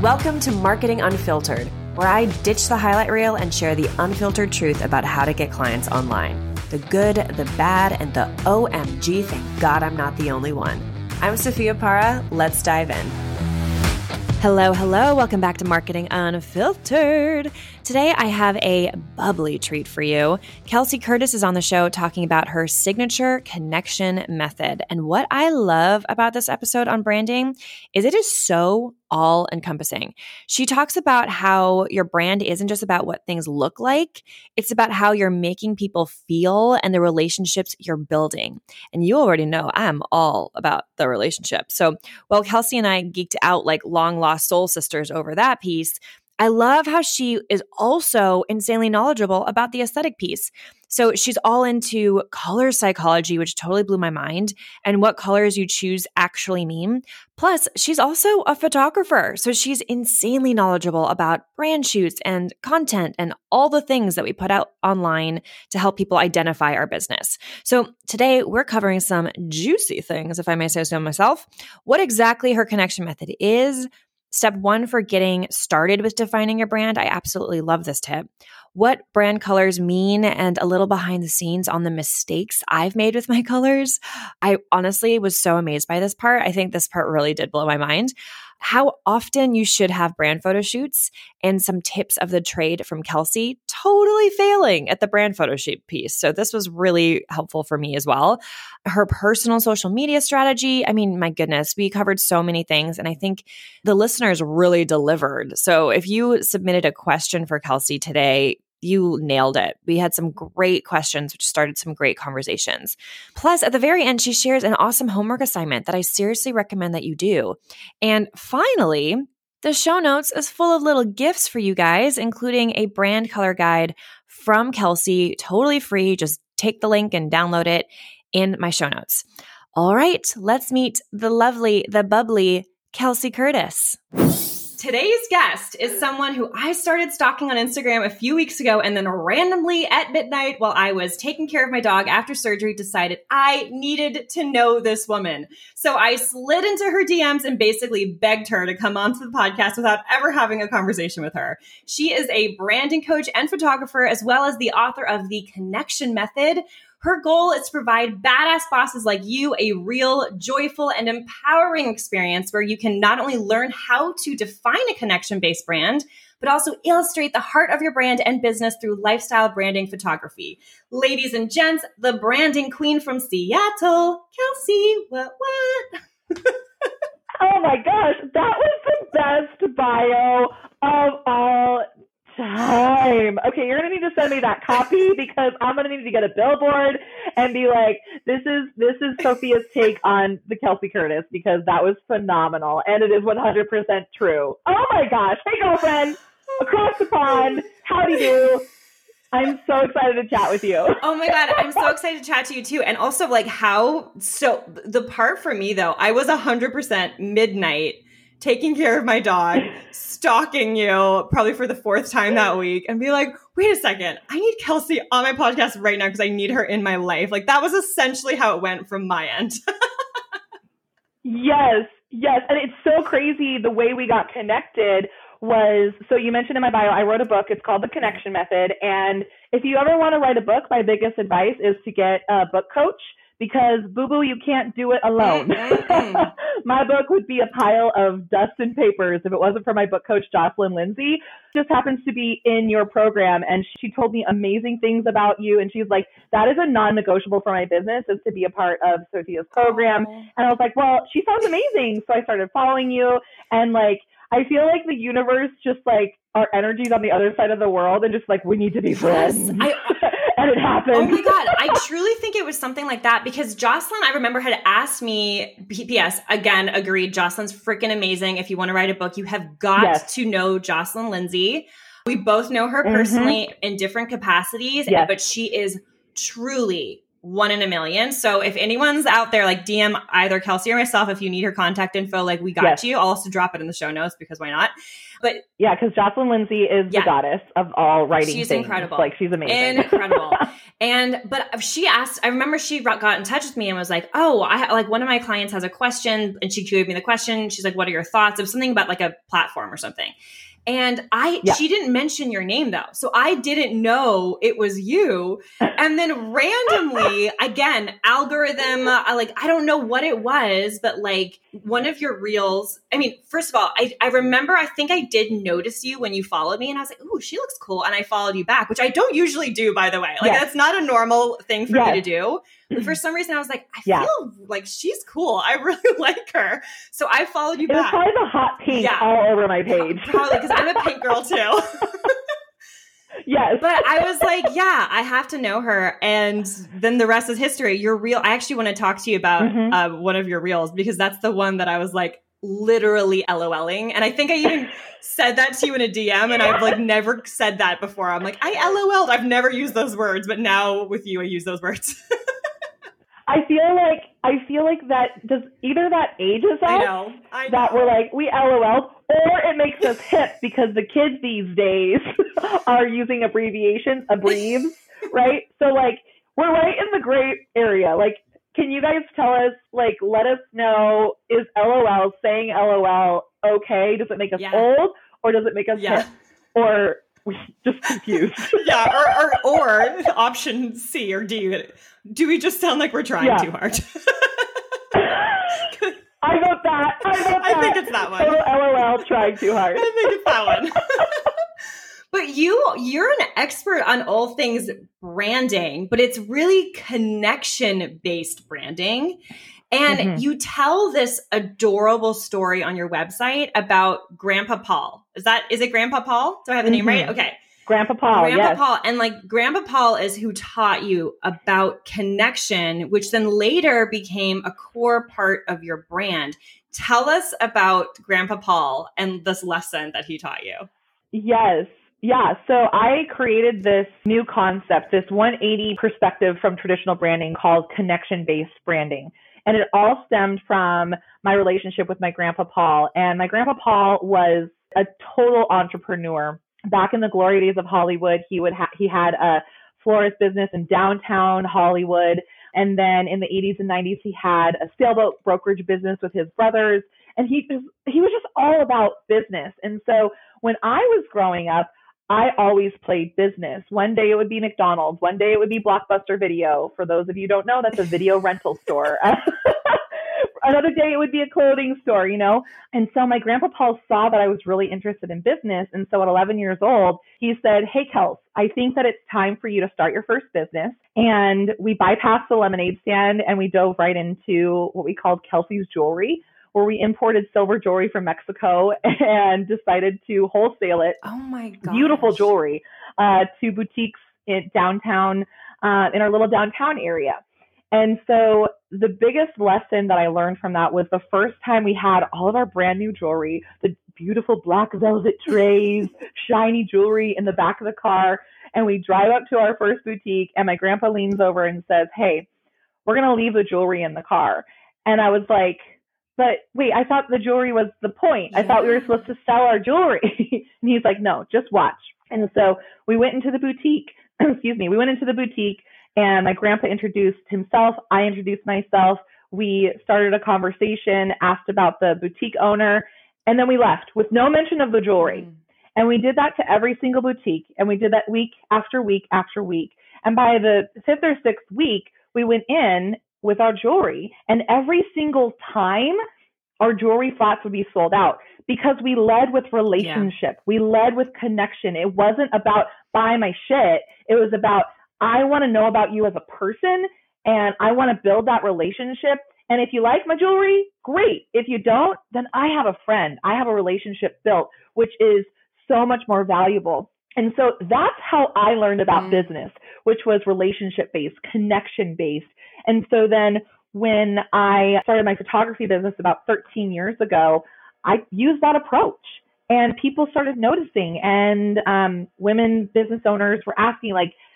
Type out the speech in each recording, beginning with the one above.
Welcome to Marketing Unfiltered, where I ditch the highlight reel and share the unfiltered truth about how to get clients online. The good, the bad, and the OMG, thank God I'm not the only one. I'm Sophia Para. Let's dive in. Hello. Welcome back to Marketing Unfiltered. Today, I have a bubbly treat for you. Kelsey Curtis is on the show talking about her signature connection method. And what I love about this episode on branding is it is so all-encompassing. She talks about how your brand isn't just about what things look like. It's about how you're making people feel and the relationships you're building. And you already know I'm all about the relationship. So while Kelsey and I geeked out like long-lost soul sisters over that piece, I love how she is also insanely knowledgeable about the aesthetic piece. So she's all into color psychology, which totally blew my mind, and what colors you choose actually mean. Plus, she's also a photographer. So she's insanely knowledgeable about brand shoots and content and all the things that we put out online to help people identify our business. So today we're covering some juicy things, if I may say so myself, what exactly her connection method is. Step 1 for getting started with defining your brand. I absolutely love this tip. What brand colors mean and a little behind the scenes on the mistakes I've made with my colors. I honestly was so amazed by this part. I think this part really did blow my mind. How often you should have brand photo shoots and some tips of the trade from Kelsey, totally failing at the brand photo shoot piece. So this was really helpful for me as well. Her personal social media strategy. I mean, my goodness, we covered so many things and I think the listeners really delivered. So if you submitted a question for Kelsey today, you nailed it. We had some great questions, which started some great conversations. Plus, at the very end, she shares an awesome homework assignment that I seriously recommend that you do. And finally, the show notes is full of little gifts for you guys, including a brand color guide from Kelsey, totally free. Just take the link and download it in my show notes. All right, let's meet the lovely, the bubbly Kelsey Curtis. Today's guest is someone who I started stalking on Instagram a few weeks ago and then randomly at midnight while I was taking care of my dog after surgery decided I needed to know this woman. So I slid into her DMs and basically begged her to come onto the podcast without ever having a conversation with her. She is a branding coach and photographer as well as the author of The Connection Method. Her goal is to provide badass bosses like you a real, joyful, and empowering experience where you can not only learn how to define a connection-based brand, but also illustrate the heart of your brand and business through lifestyle branding photography. Ladies and gents, the branding queen from Seattle, Kelsey, what? Oh my gosh, that was the best bio of all time. Okay, you're gonna need to send me that copy because I'm gonna need to get a billboard and be like, this is Sophia's take on the Kelsey Curtis because that was phenomenal and it is 100% true. Oh my gosh, hey girlfriend, across the pond, howdy do. I'm so excited to chat with you. Oh my God, I'm so excited to chat to you too. And also like so the part for me though, I was 100% midnight taking care of my dog, stalking you probably for the 4th time that week and be like, wait a second, I need Kelsey on my podcast right now because I need her in my life. Like that was essentially how it went from my end. Yes. And it's so crazy the way we got connected was, so you mentioned in my bio, I wrote a book. It's called The Connection Method. And if you ever want to write a book, my biggest advice is to get a book coach because boo-boo, you can't do it alone. My book would be a pile of dust and papers if it wasn't for my book coach, Jocelyn Lindsay. Just happens to be in your program. And she told me amazing things about you. And she's like, that is a non-negotiable for my business is to be a part of Sophia's program. And I was like, well, she sounds amazing. So I started following you and like, I feel like the universe just like our energies on the other side of the world and just like, we need to be friends. And it happened. Oh my God. I truly think it was something like that because Jocelyn, I remember, had asked me, P.S. again, agreed. Jocelyn's freaking amazing. If you want to write a book, you have got to know Jocelyn Lindsay. We both know her personally in different capacities, but she is truly one in a million. So if anyone's out there, like DM either Kelsey or myself, if you need her contact info, like we got you. I'll also drop it in the show notes because why not? But yeah, because Jocelyn Lindsay is the goddess of all writing. She's things. Incredible. Like she's amazing. Incredible. But she asked, I remember she got in touch with me and was like, oh, like one of my clients has a question, and she gave me the question. She's like, what are your thoughts? It was something about like a platform or something. And she didn't mention your name though. So I didn't know it was you. And then randomly, again, algorithm, I don't know what it was, but like one of your reels, I mean, first of all, I remember, I think I did notice you when you followed me and I was like, ooh, she looks cool. And I followed you back, which I don't usually do, by the way. Like that's not a normal thing for me to do. But for some reason, I was like, I feel like she's cool. I really like her. So I followed you back. It was probably the hot pink all over my page. Probably, because I'm a pink girl too. Yes. But I was like, yeah, I have to know her. And then the rest is history. Your reel, I actually want to talk to you about one of your reels, because that's the one that I was like literally LOLing. And I think I even said that to you in a DM, and I've like never said that before. I'm like, I LOL'd. I've never used those words, but now with you, I use those words. I feel like that does either that ages us, I know. That we're like, we LOL, or it makes us hip because the kids these days are using abbreviations, right? So like, we're right in the gray area. Like, can you guys tell us, like, let us know, is LOL, saying LOL okay? Does it make us old, or does it make us hip? Or we just confused? or option C or D. Do we just sound like we're trying too hard? I vote that. I think it's that one. LOL, trying too hard. I think it's that one. But you're an expert on all things branding, but it's really connection-based branding. And you tell this adorable story on your website about Grandpa Paul. Is it Grandpa Paul? Do I have the name right? Okay. Grandpa Paul, Paul. And like Grandpa Paul is who taught you about connection, which then later became a core part of your brand. Tell us about Grandpa Paul and this lesson that he taught you. Yes. Yeah. So I created this new concept, this 180 perspective from traditional branding called connection-based branding. And it all stemmed from my relationship with my Grandpa Paul. And my Grandpa Paul was a total entrepreneur. Back in the glory days of Hollywood, he had a florist business in downtown Hollywood. And then in the 80s and 90s, he had a sailboat brokerage business with his brothers. And he was just all about business. And so when I was growing up, I always played business. One day it would be McDonald's. One day it would be Blockbuster Video. For those of you who don't know, that's a video rental store. Another day it would be a clothing store, you know? And so my Grandpa Paul saw that I was really interested in business. And so at 11 years old, he said, hey, Kels, I think that it's time for you to start your first business. And we bypassed the lemonade stand and we dove right into what we called Kelsey's Jewelry, where we imported silver jewelry from Mexico and decided to wholesale it. Oh my God. Beautiful jewelry to boutiques in downtown, in our little downtown area. And so the biggest lesson that I learned from that was the first time we had all of our brand new jewelry, the beautiful black velvet trays, shiny jewelry in the back of the car. And we drive up to our first boutique and my grandpa leans over and says, hey, we're going to leave the jewelry in the car. And I was like, but wait, I thought the jewelry was the point. I thought we were supposed to sell our jewelry. And he's like, no, just watch. And so we went into the boutique. We went into the boutique and my grandpa introduced himself. I introduced myself. We started a conversation, asked about the boutique owner, and then we left with no mention of the jewelry. And we did that to every single boutique. And we did that week after week after week. And by the 5th or 6th week, we went in with our jewelry. And every single time, our jewelry flats would be sold out because we led with relationship. Yeah. We led with connection. It wasn't about buy my shit. It was about, I want to know about you as a person and I want to build that relationship. And if you like my jewelry, great. If you don't, then I have a friend. I have a relationship built, which is so much more valuable. And so that's how I learned about business, which was relationship-based, connection-based. And so then when I started my photography business about 13 years ago, I used that approach and people started noticing. And women business owners were asking, like,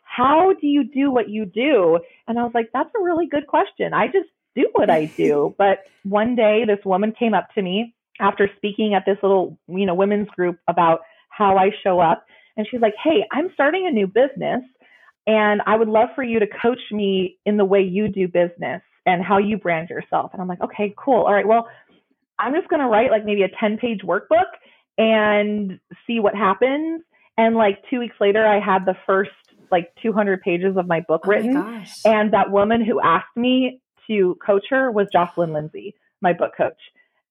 how do you do what you do? And I was like, that's a really good question. I just do what I do. But one day this woman came up to me after speaking at this little, women's group about how I show up. And she's like, hey, I'm starting a new business and I would love for you to coach me in the way you do business and how you brand yourself. And I'm like, okay, cool. All right, well, I'm just going to write like maybe a 10-page workbook and see what happens. And like 2 weeks later, I had the first like 200 pages of my book written. My gosh. And that woman who asked me to coach her was Jocelyn Lindsay, my book coach.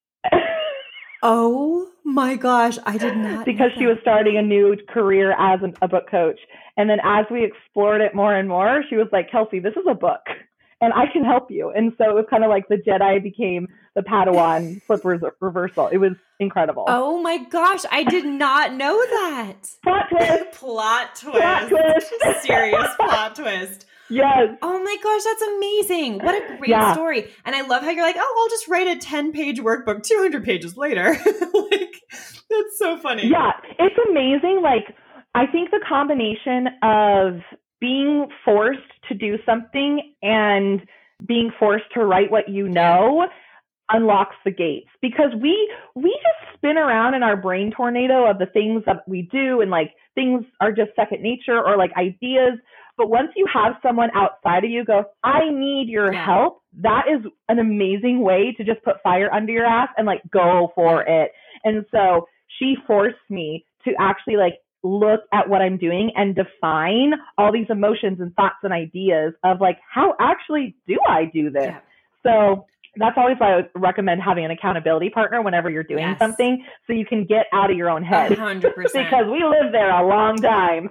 Oh my gosh. I did not. Because she was starting a new career as a book coach. And then as we explored it more and more, she was like, Kelsey, this is a book and I can help you. And so it was kind of like the Jedi became the Padawan flip reversal. It was incredible. Oh my gosh. I did not know that. Plot twist. Plot twist. Plot twist. Serious plot twist. Yes. Oh my gosh, that's amazing. What a great story. And I love how you're like, oh, I'll just write a 10-page workbook 200 pages later. Like, that's so funny. Yeah, it's amazing. Like, I think the combination of being forced to do something and being forced to write what you know unlocks the gates, because we just spin around in our brain tornado of the things that we do, and like things are just second nature or like ideas. But once you have someone outside of you go, I need your help, that is an amazing way to just put fire under your ass and like go for it. And so she forced me to actually like look at what I'm doing and define all these emotions and thoughts and ideas of like, how actually do I do this? Yeah. So that's always why I would recommend having an accountability partner whenever you're doing something, so you can get out of your own head. 100%. Because we lived there a long time.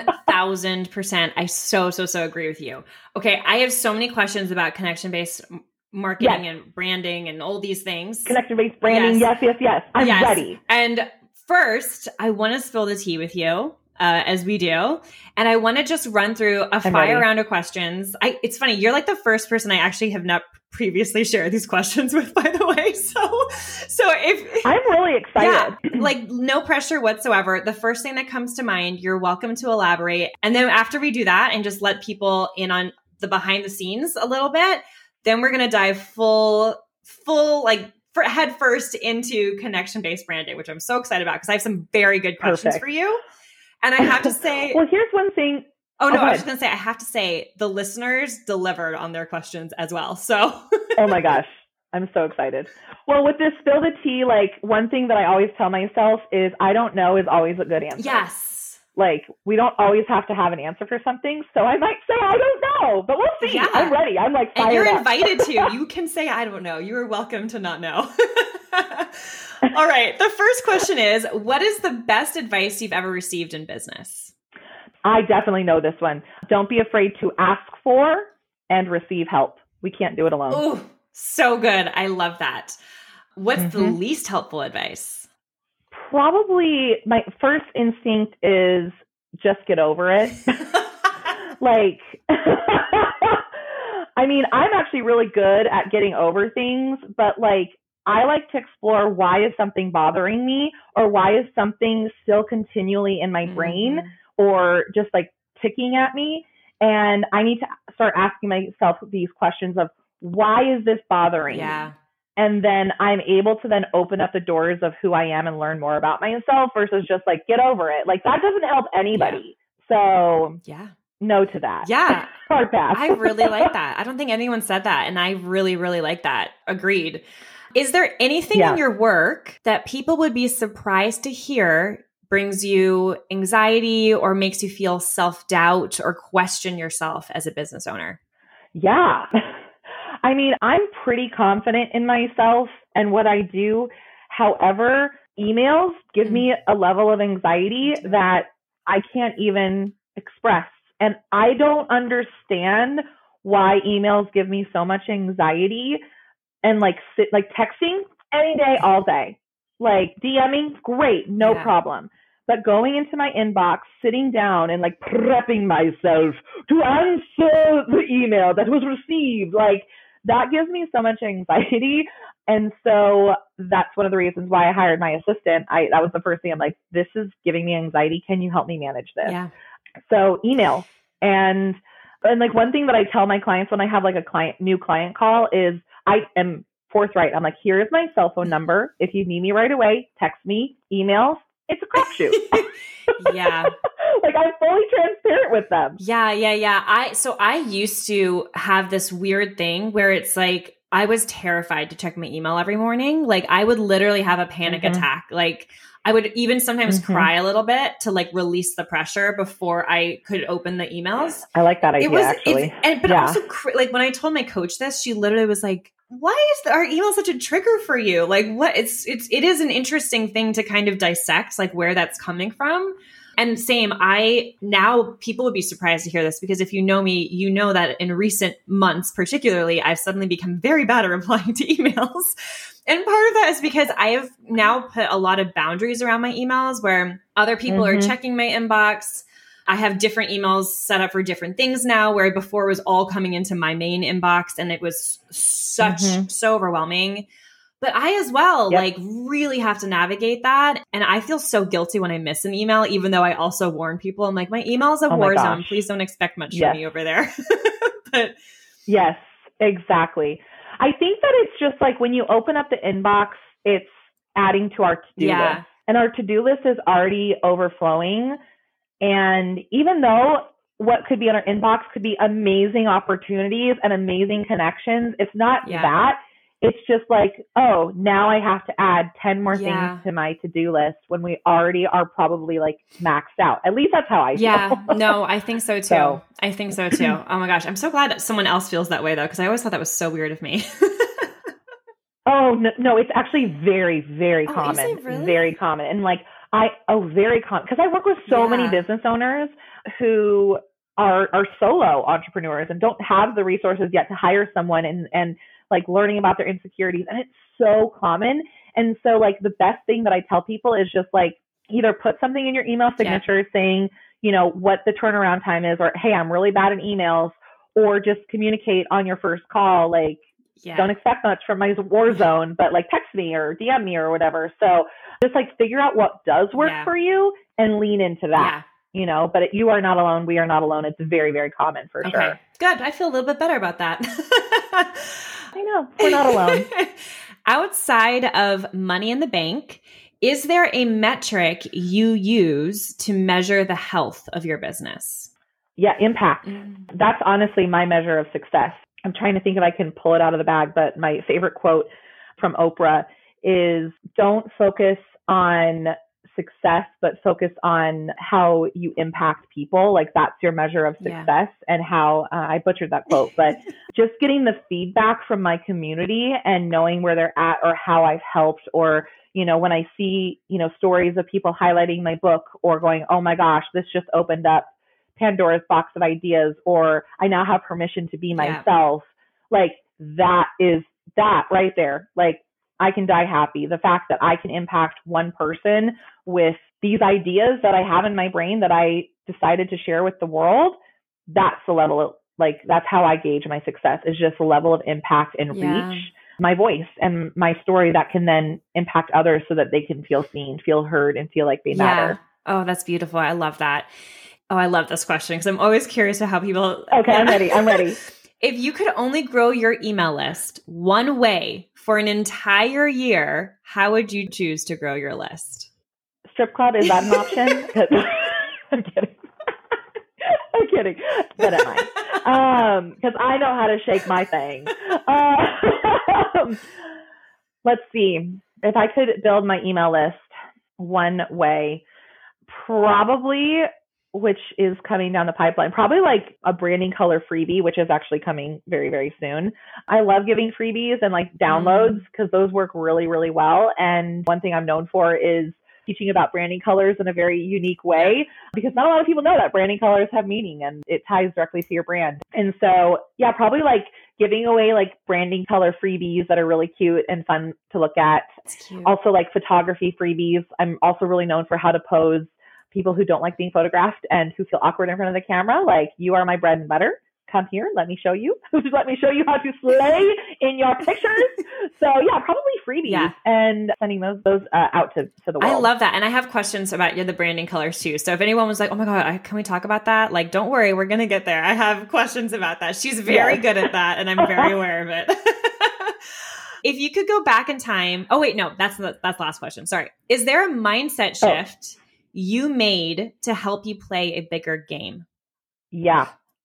1000%. I so agree with you. Okay. I have so many questions about connection-based marketing and branding and all these things. Connection-based branding. Yes. I'm ready. And first, I want to spill the tea with you. As we do. And I want to just run through a fire round of questions. It's funny. You're like the first person I actually have not previously shared these questions with, by the way. So if I'm really excited. Yeah, like no pressure whatsoever. The first thing that comes to mind, you're welcome to elaborate. And then after we do that and just let people in on the behind the scenes a little bit, then we're going to dive full like head first into connection-based branding, which I'm so excited about because I have some very good questions for you. And I have to say, well, here's one thing. Oh, no, I was just going to say, I have to say the listeners delivered on their questions as well. So, oh my gosh, I'm so excited. Well, with this spill the tea, like one thing that I always tell myself is I don't know is always a good answer. Yes. Like we don't always have to have an answer for something. So I might say, I don't know, but we'll see. Yeah. I'm ready. I'm like, fired and you're up. invited to, you can say, I don't know. You are welcome to not know. All right. The first question is, what is the best advice you've ever received in business? I definitely know this one. Don't be afraid to ask for and receive help. We can't do it alone. Oh, so good. I love that. What's the least helpful advice? Probably my first instinct is just get over it. Like, I mean, I'm actually really good at getting over things, but like, I like to explore why is something bothering me, or why is something still continually in my brain or just like ticking at me. And I need to start asking myself these questions of why is this bothering me? And then I'm able to then open up the doors of who I am and learn more about myself versus just like, get over it. Like that doesn't help anybody. So no to that. Yeah. Hard pass. I really like that. I don't think anyone said that. And I really, really like that. Agreed. Is there anything in your work that people would be surprised to hear brings you anxiety or makes you feel self-doubt or question yourself as a business owner? Yeah. I mean, I'm pretty confident in myself and what I do. However, emails give me a level of anxiety that I can't even express. And I don't understand why emails give me so much anxiety. And like texting any day, all day, like DMing, great, no problem. But going into my inbox, sitting down and like prepping myself to answer the email that was received, like that gives me so much anxiety. And so that's one of the reasons why I hired my assistant. That was the first thing. I'm like, this is giving me anxiety. Can you help me manage this? Yeah. So email. And like one thing that I tell my clients when I have like a new client call is I am forthright. I'm like, here's my cell phone number. If you need me right away, text me, email. It's a crapshoot. Yeah. Like I'm fully transparent with them. Yeah. I used to have this weird thing where it's like, I was terrified to check my email every morning. Like I would literally have a panic attack. Like I would even sometimes cry a little bit to like release the pressure before I could open the emails. I like that idea actually. But also like when I told my coach this, she literally was like, why is our email such a trigger for you? Like what it is an interesting thing to kind of dissect like where that's coming from. And same, now people would be surprised to hear this because if you know me, you know that in recent months, particularly, I've suddenly become very bad at replying to emails. And part of that is because I have now put a lot of boundaries around my emails where other people are checking my inbox. I have different emails set up for different things now, where before it was all coming into my main inbox and it was so overwhelming. But I as well, like really have to navigate that. And I feel so guilty when I miss an email, even though I also warn people. I'm like, my email's a war zone. Please don't expect much from me over there. But yes, exactly. I think that it's just like when you open up the inbox, it's adding to our to-do list. And our to-do list is already overflowing. And even though what could be in our inbox could be amazing opportunities and amazing connections, it's not that. It's just like, oh, now I have to add 10 more things to my to-do list when we already are probably like maxed out. At least that's how I feel. Yeah, no, I think so too. I think so too. Oh my gosh. I'm so glad that someone else feels that way though, because I always thought that was so weird of me. Oh, no, it's actually very, very common. Is it really? Very common. And like, very common. Because I work with so many business owners who are solo entrepreneurs and don't have the resources yet to hire someone and like learning about their insecurities. And it's so common. And so like the best thing that I tell people is just like either put something in your email signature saying, you know, what the turnaround time is, or, hey, I'm really bad in emails, or just communicate on your first call. Like, don't expect much from my war zone, but like text me or DM me or whatever. So just like figure out what does work for you and lean into that. You know, but you are not alone. We are not alone. It's very, very common for sure. Good. I feel a little bit better about that. I know. We're not alone. Outside of money in the bank, is there a metric you use to measure the health of your business? Yeah, impact. That's honestly my measure of success. I'm trying to think if I can pull it out of the bag, but my favorite quote from Oprah is, don't focus on success, but focus on how you impact people. Like that's your measure of success. And how I butchered that quote, but just getting the feedback from my community and knowing where they're at or how I've helped, or, you know, when I see, you know, stories of people highlighting my book or going, oh my gosh, this just opened up Pandora's box of ideas, or I now have permission to be myself. Like that is that right there. Like I can die happy. The fact that I can impact one person with these ideas that I have in my brain that I decided to share with the world, that's the level of, like, that's how I gauge my success, is just the level of impact and reach, my voice and my story that can then impact others so that they can feel seen, feel heard, and feel like they matter. Oh, that's beautiful. I love that. Oh, I love this question because I'm always curious about how people... Okay, I'm ready. If you could only grow your email list one way for an entire year, how would you choose to grow your list? Strip club, is that an option? I'm kidding. I'm kidding. But am I? Because I know how to shake my thing. Let's see. If I could build my email list one way, probably, which is coming down the pipeline, probably like a branding color freebie, which is actually coming very, very soon. I love giving freebies and like downloads because those work really, really well. And one thing I'm known for is teaching about branding colors in a very unique way, because not a lot of people know that branding colors have meaning and it ties directly to your brand. And so, yeah, probably like giving away like branding color freebies that are really cute and fun to look at. Also like photography freebies. I'm also really known for how to pose people who don't like being photographed and who feel awkward in front of the camera. Like, you are my bread and butter come here, let me show you. Let me show you how to slay in your pictures. So yeah, probably freebies and sending those out to the world. I love that. And I have questions about the branding colors too. So if anyone was like, oh my God, can we talk about that? Like, don't worry, we're going to get there. I have questions about that. She's very good at that. And I'm very aware of it. If you could go back in time. Oh wait, no, that's the last question. Sorry. Is there a mindset shift you made to help you play a bigger game? Yeah.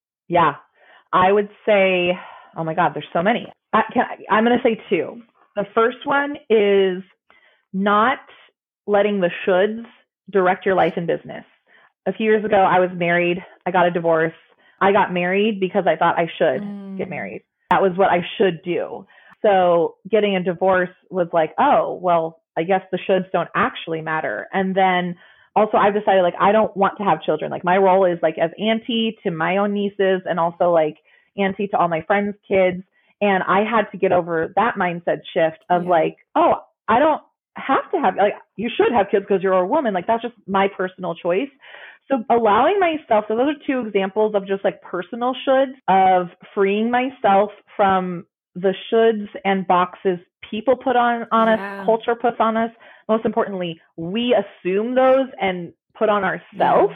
I would say, oh my God, there's so many. I'm going to say two. The first one is not letting the shoulds direct your life and business. A few years ago, I was married. I got a divorce. I got married because I thought I should get married. That was what I should do. So getting a divorce was like, oh, well, I guess the shoulds don't actually matter. And then also I've decided like, I don't want to have children. Like my role is like as auntie to my own nieces and also like auntie to all my friends' kids. And I had to get over that mindset shift of like, oh, I don't have to have, like, you should have kids because you're a woman. Like that's just my personal choice. So allowing myself, so those are two examples of just like personal shoulds, of freeing myself from the shoulds and boxes people put on us, culture puts on us. Most importantly, we assume those and put on ourselves.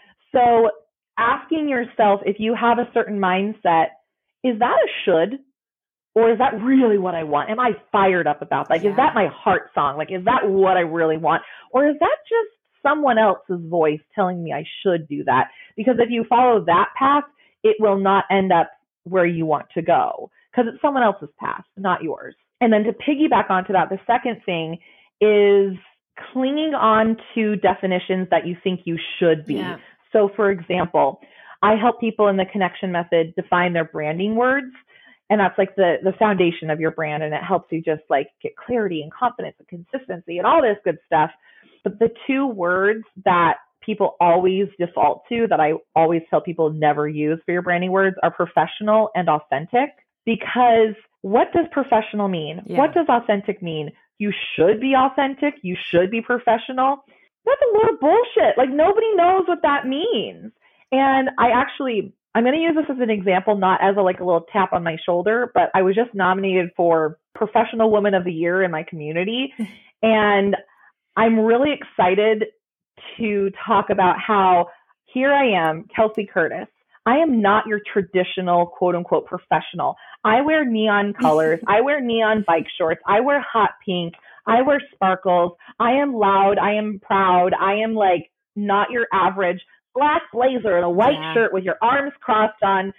So asking yourself, if you have a certain mindset, is that a should? Or is that really what I want? Am I fired up about that? Like, is that my heart song? Like, is that what I really want? Or is that just someone else's voice telling me I should do that? Because if you follow that path, it will not end up where you want to go because it's someone else's path, not yours. And then to piggyback onto that, the second thing is clinging on to definitions that you think you should be. Yeah. So for example, I help people in the connection method define their branding words. And that's like the foundation of your brand. And it helps you just like get clarity and confidence and consistency and all this good stuff. But the two words that people always default to, that I always tell people never use for your branding words, are professional and authentic. Because what does professional mean? Yeah. What does authentic mean? You should be authentic. You should be professional. That's a load of bullshit. Like nobody knows what that means. And I'm going to use this as an example, not as a little tap on my shoulder, but I was just nominated for Professional Woman of the Year in my community. And I'm really excited to talk about how here I am, Kelsey Curtis. I am not your traditional quote unquote professional. I wear neon colors. I wear neon bike shorts. I wear hot pink. I wear sparkles. I am loud. I am proud. I am like not your average black blazer and a white shirt with your arms crossed on,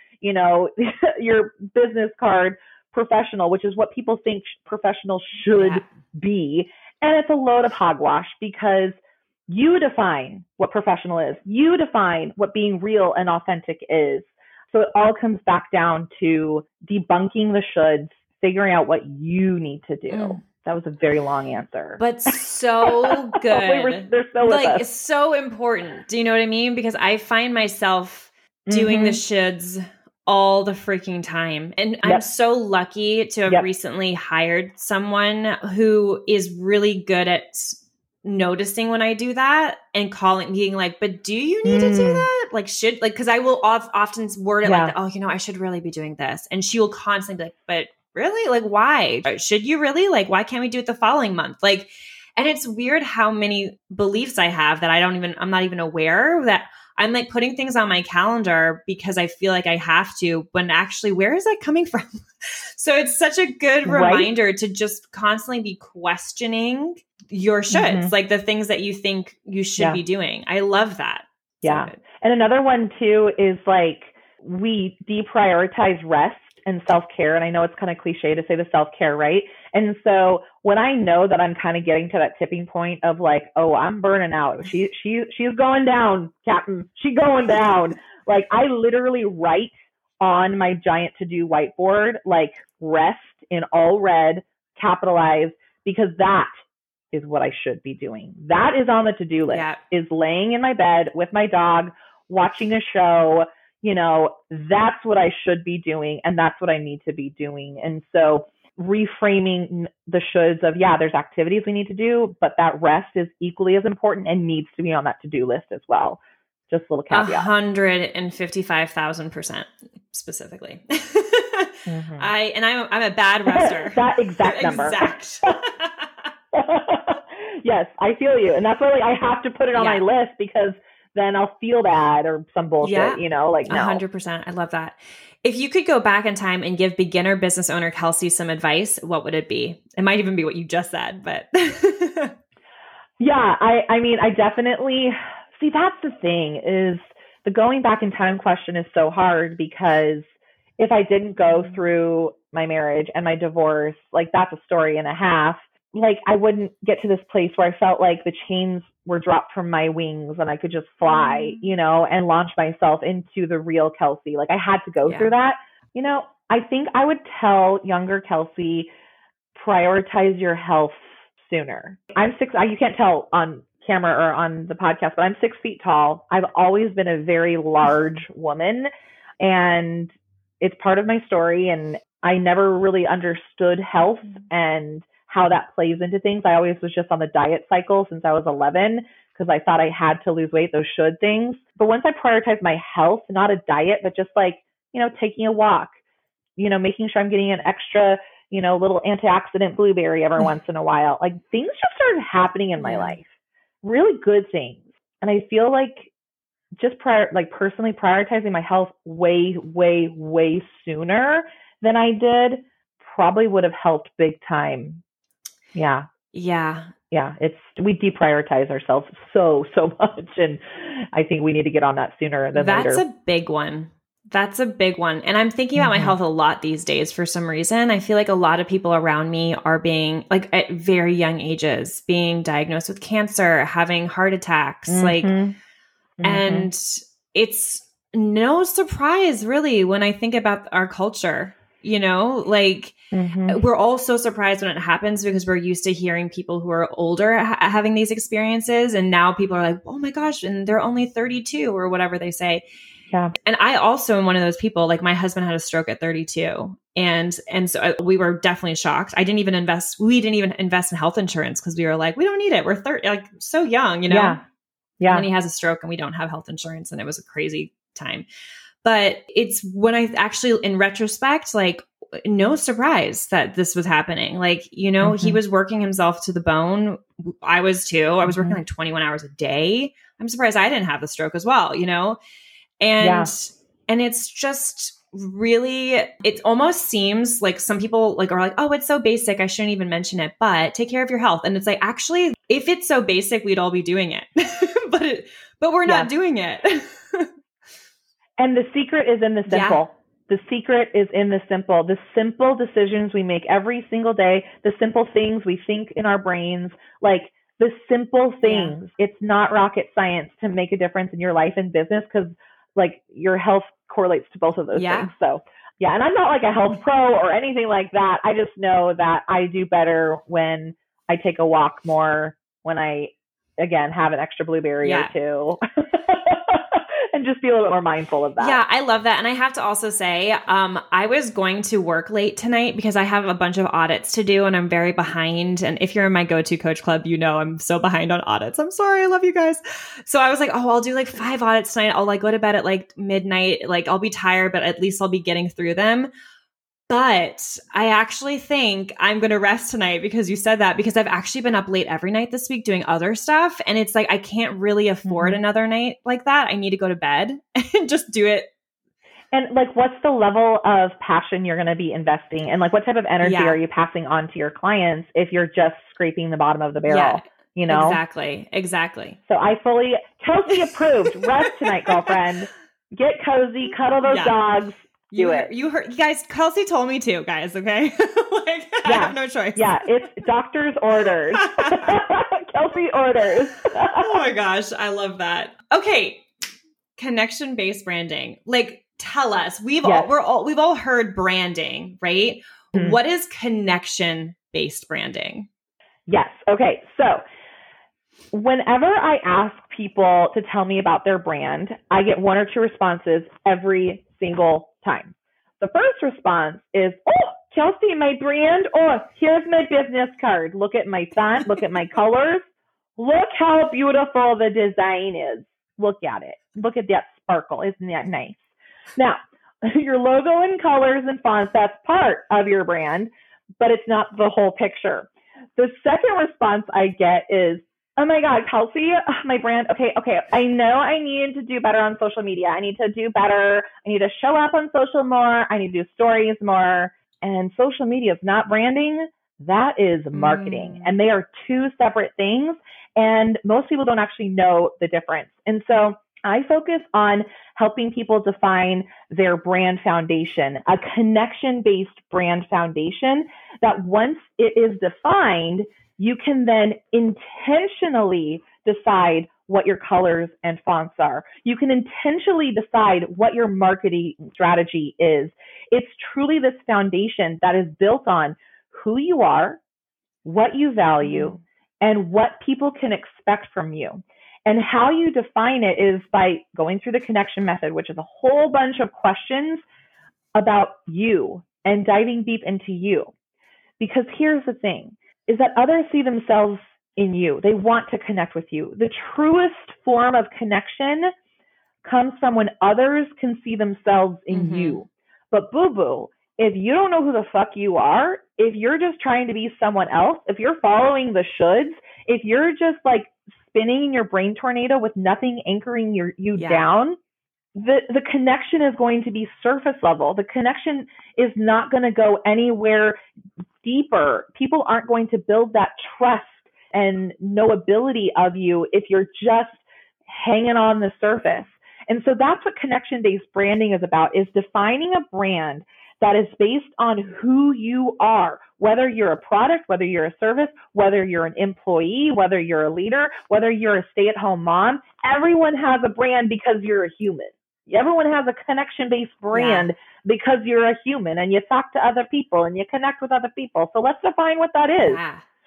your business card, professional, which is what people think professional should be. And it's a load of hogwash because you define what professional is. You define what being real and authentic is. So it all comes back down to debunking the shoulds, figuring out what you need to do. That was a very long answer. But so good. They're so like, it's so important. Do you know what I mean? Because I find myself doing the shoulds all the freaking time. And I'm so lucky to have recently hired someone who is really good at noticing when I do that and being like, but do you need to do that? Because I will often word it like, I should really be doing this. And she will constantly be like, but really? Like, why? Should you really? Like, why can't we do it the following month? Like, and it's weird how many beliefs I have that I'm not even aware that I'm like putting things on my calendar because I feel like I have to, when actually, where is that coming from? So it's such a good reminder to just constantly be questioning your shoulds, like the things that you think you should be doing. I love that. Yeah. So and another one too is like we deprioritize rest and self-care. And I know it's kind of cliche to say the self-care, right? And so when I know that I'm kind of getting to that tipping point of like, oh, I'm burning out. She's going down, Captain. She's going down. Like I literally write on my giant to-do whiteboard, like rest in all red, capitalized, because that is what I should be doing. That is on the to-do list, is laying in my bed with my dog, watching a show. That's what I should be doing. And that's what I need to be doing. And so reframing the shoulds of, there's activities we need to do, but that rest is equally as important and needs to be on that to-do list as well. Just a little caveat. 155,000% specifically. I'm a bad rester. That exact number. Exact. Yes, I feel you. And that's why I have to put it on my list, because then I'll feel bad or some bullshit, no. 100%. I love that. If you could go back in time and give beginner business owner Kelsey some advice, what would it be? It might even be what you just said, but. Yeah, I mean, I definitely see, that's the thing, is the going back in time question is so hard, because if I didn't go through my marriage and my divorce, that's a story and a half. I wouldn't get to this place where I felt like the chains were dropped from my wings and I could just fly, and launch myself into the real Kelsey. I had to go through that. I think I would tell younger Kelsey, prioritize your health sooner. I'm 6, you can't tell on camera or on the podcast, but I'm 6 feet tall. I've always been a very large woman, and it's part of my story. And I never really understood health and how that plays into things. I always was just on the diet cycle since I was 11, because I thought I had to lose weight, those should things. But once I prioritized my health, not a diet, but just taking a walk, making sure I'm getting an extra, little antioxidant blueberry every once in a while, things just started happening in my life, really good things. And I feel just personally prioritizing my health way, way, way sooner than I did probably would have helped big time. Yeah. We deprioritize ourselves so much, and I think we need to get on that sooner than later. That's a big one. And I'm thinking about my health a lot these days for some reason. I feel like a lot of people around me are being at very young ages, being diagnosed with cancer, having heart attacks, and it's no surprise really when I think about our culture, we're all so surprised when it happens, because we're used to hearing people who are older having these experiences. And now people are like, oh my gosh, and they're only 32 or whatever they say. Yeah. And I also am one of those people, my husband had a stroke at 32. And so we were definitely shocked. We didn't even invest in health insurance, because we were like, we don't need it. We're 30, so young, Yeah. And then he has a stroke and we don't have health insurance, and it was a crazy time. But it's when I actually, in retrospect, no surprise that this was happening. He was working himself to the bone. I was too. I was working 21 hours a day. I'm surprised I didn't have the stroke as well, And it's just really, it almost seems like some people are like, oh, it's so basic, I shouldn't even mention it, but take care of your health. And it's actually, if it's so basic, we'd all be doing it, but we're not doing it. And the secret is in the simple. The secret is in the simple decisions we make every single day, the simple things we think in our brains, the simple things. It's not rocket science to make a difference in your life and business, because your health correlates to both of those things. So and I'm not a health pro or anything like that. I just know that I do better when I take a walk more, when I, again, have an extra blueberry or two. And just be a little bit more mindful of that. Yeah, I love that. And I have to also say, I was going to work late tonight because I have a bunch of audits to do and I'm very behind. And if you're in my Go-To Coach Club, I'm so behind on audits. I'm sorry. I love you guys. So I was like, I'll do 5 audits tonight. I'll go to bed at midnight. I'll be tired, but at least I'll be getting through them. But I actually think I'm going to rest tonight because you said that, because I've actually been up late every night this week doing other stuff. And it's I can't really afford another night like that. I need to go to bed and just do it. And what's the level of passion you're going to be investing? And what type of energy are you passing on to your clients if you're just scraping the bottom of the barrel? Exactly. So Kelsey approved. Rest tonight, girlfriend. Get cozy, cuddle those dogs. You heard, guys, Kelsey told me to, guys, okay? I have no choice. Yeah, it's doctor's orders. Kelsey orders. Oh my gosh, I love that. Okay, connection-based branding. Tell us. We've all heard branding, right? Mm-hmm. What is connection-based branding? Yes. Okay. So whenever I ask people to tell me about their brand, I get 1 or 2 responses every single time. The first response is, oh, Kelsey, my brand. Oh, here's my business card. Look at my font. Look at my colors. Look how beautiful the design is. look at it. Look at that sparkle. Isn't that nice? Now, your logo and colors and fonts, that's part of your brand, but it's not the whole picture. The second response I get is, oh my God, Kelsey, my brand. Okay. I know I need to do better on social media. I need to do better. I need to show up on social more. I need to do stories more. And social media is not branding. That is marketing. And they are two separate things. And most people don't actually know the difference. And so I focus on helping people define their brand foundation, a connection-based brand foundation that once it is defined, you can then intentionally decide what your colors and fonts are. You can intentionally decide what your marketing strategy is. It's truly this foundation that is built on who you are, what you value, and what people can expect from you. And how you define it is by going through the connection method, which is a whole bunch of questions about you and diving deep into you. Because here's the thing, is that others see themselves in you. They want to connect with you. The truest form of connection comes from when others can see themselves in you. But boo-boo, if you don't know who the fuck you are, if you're just trying to be someone else, if you're following the shoulds, if you're just like spinning in your brain tornado with nothing anchoring you down, the connection is going to be surface level. The connection is not going to go anywhere deeper. People aren't going to build that trust and knowability of you if you're just hanging on the surface. And so that's what connection-based branding is about, is defining a brand that is based on who you are, whether you're a product, whether you're a service, whether you're an employee, whether you're a leader, whether you're a stay-at-home mom. Everyone has a brand because you're a human. Everyone has a connection-based brand because you're a human and you talk to other people and you connect with other people. So let's define what that is.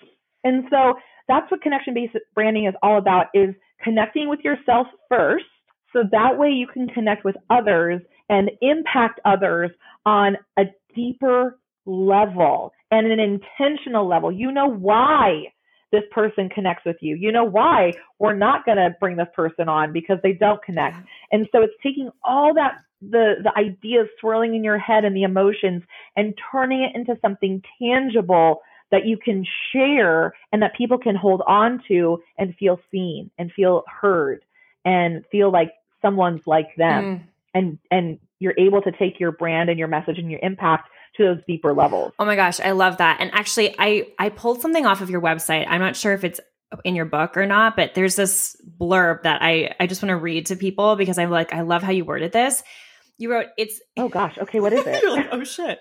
And so that's what connection-based branding is all about, is connecting with yourself first. So that way you can connect with others and impact others on a deeper level and an intentional level. You know why this person connects with you. You know why we're not going to bring this person on because they don't connect. And so it's taking all that, the ideas swirling in your head and the emotions and turning it into something tangible that you can share and that people can hold on to and feel seen and feel heard and feel like someone's like them. And you're able to take your brand and your message and your impact to those deeper levels. Oh my gosh, I love that. And actually, I pulled something off of your website. I'm not sure if it's in your book or not, but there's this blurb that I just want to read to people because I'm like, I love how you worded this. You wrote, it's... Oh gosh, okay, what is it? You're like, oh shit.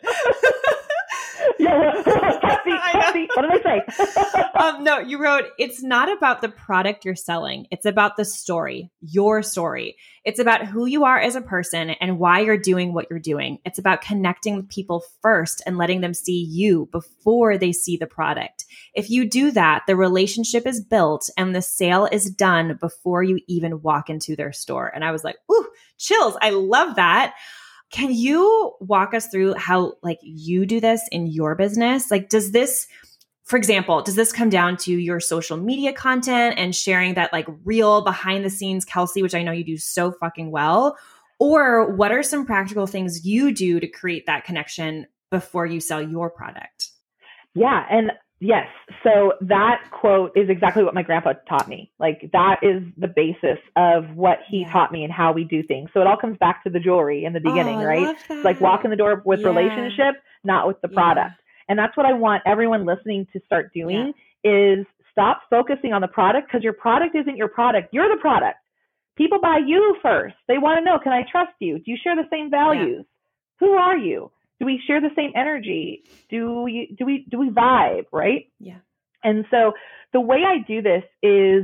Kathy, what did I say? No, you wrote, it's not about the product you're selling. It's about the story, your story. It's about who you are as a person and why you're doing what you're doing. It's about connecting with people first and letting them see you before they see the product. If you do that, the relationship is built and the sale is done before you even walk into their store. And I was like, ooh, chills. I love that. Can you walk us through how like you do this in your business? Like, does this, for example, does this come down to your social media content and sharing that like real behind the scenes Kelsey, which I know you do so fucking well? Or what are some practical things you do to create that connection before you sell your product? Yeah. And yes. So that quote is exactly what my grandpa taught me. Like that is the basis of what he taught me and how we do things. So it all comes back to the jewelry in the beginning, right? It's like walk in the door with relationship, not with the product. And that's what I want everyone listening to start doing is stop focusing on the product because your product isn't your product. You're the product. People buy you first. They want to know, can I trust you? Do you share the same values? Who are you? Do we share the same energy? Do we vibe, right? Yeah. And so the way I do this is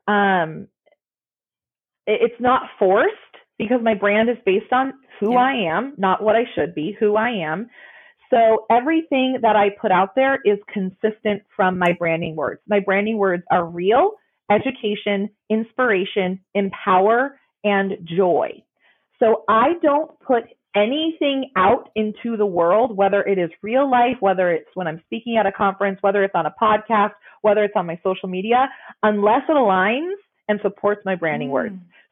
it's not forced because my brand is based on who I am, not what I should be, who I am. So everything that I put out there is consistent from my branding words. My branding words are real, education, inspiration, empower, and joy. So I don't put anything out into the world, whether it is real life, whether it's when I'm speaking at a conference, whether it's on a podcast, whether it's on my social media, unless it aligns and supports my branding words.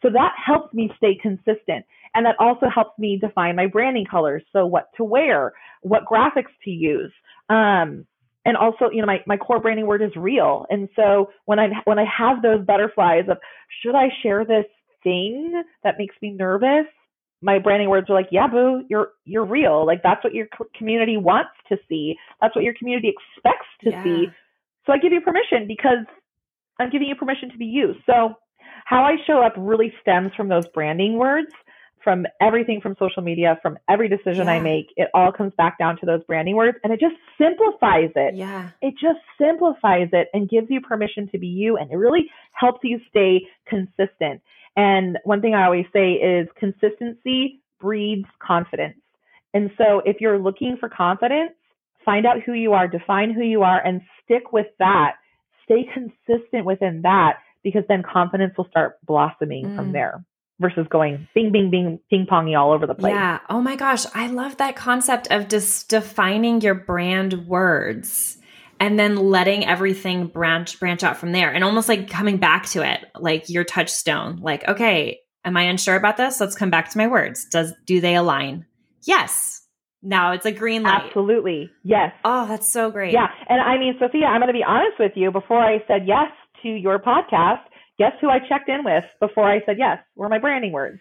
So that helps me stay consistent. And that also helps me define my branding colors. So what to wear, what graphics to use. And also, my core branding word is real. And so when I have those butterflies of, should I share this thing that makes me nervous? My branding words are like, yeah, boo, you're real. Like, that's what your community wants to see. That's what your community expects to see. So I give you permission because I'm giving you permission to be you. So how I show up really stems from those branding words, from everything from social media, from every decision I make. It all comes back down to those branding words, and it just simplifies it. Yeah. It just simplifies it and gives you permission to be you, and it really helps you stay consistent. And one thing I always say is consistency breeds confidence. And so if you're looking for confidence, find out who you are, define who you are, and stick with that. Stay consistent within that, because then confidence will start blossoming from there versus going bing, bing, bing, ping pongy all over the place. Yeah. Oh my gosh. I love that concept of just defining your brand words and then letting everything branch out from there, and almost like coming back to it, like your touchstone. Like, okay, am I unsure about this? Let's come back to my words. Do they align? Yes. Now it's a green light. Absolutely. Yes. Oh, that's so great. Yeah. And I mean, Sophia, I'm going to be honest with you. Before I said yes to your podcast, guess who I checked in with before I said yes? Were my branding words.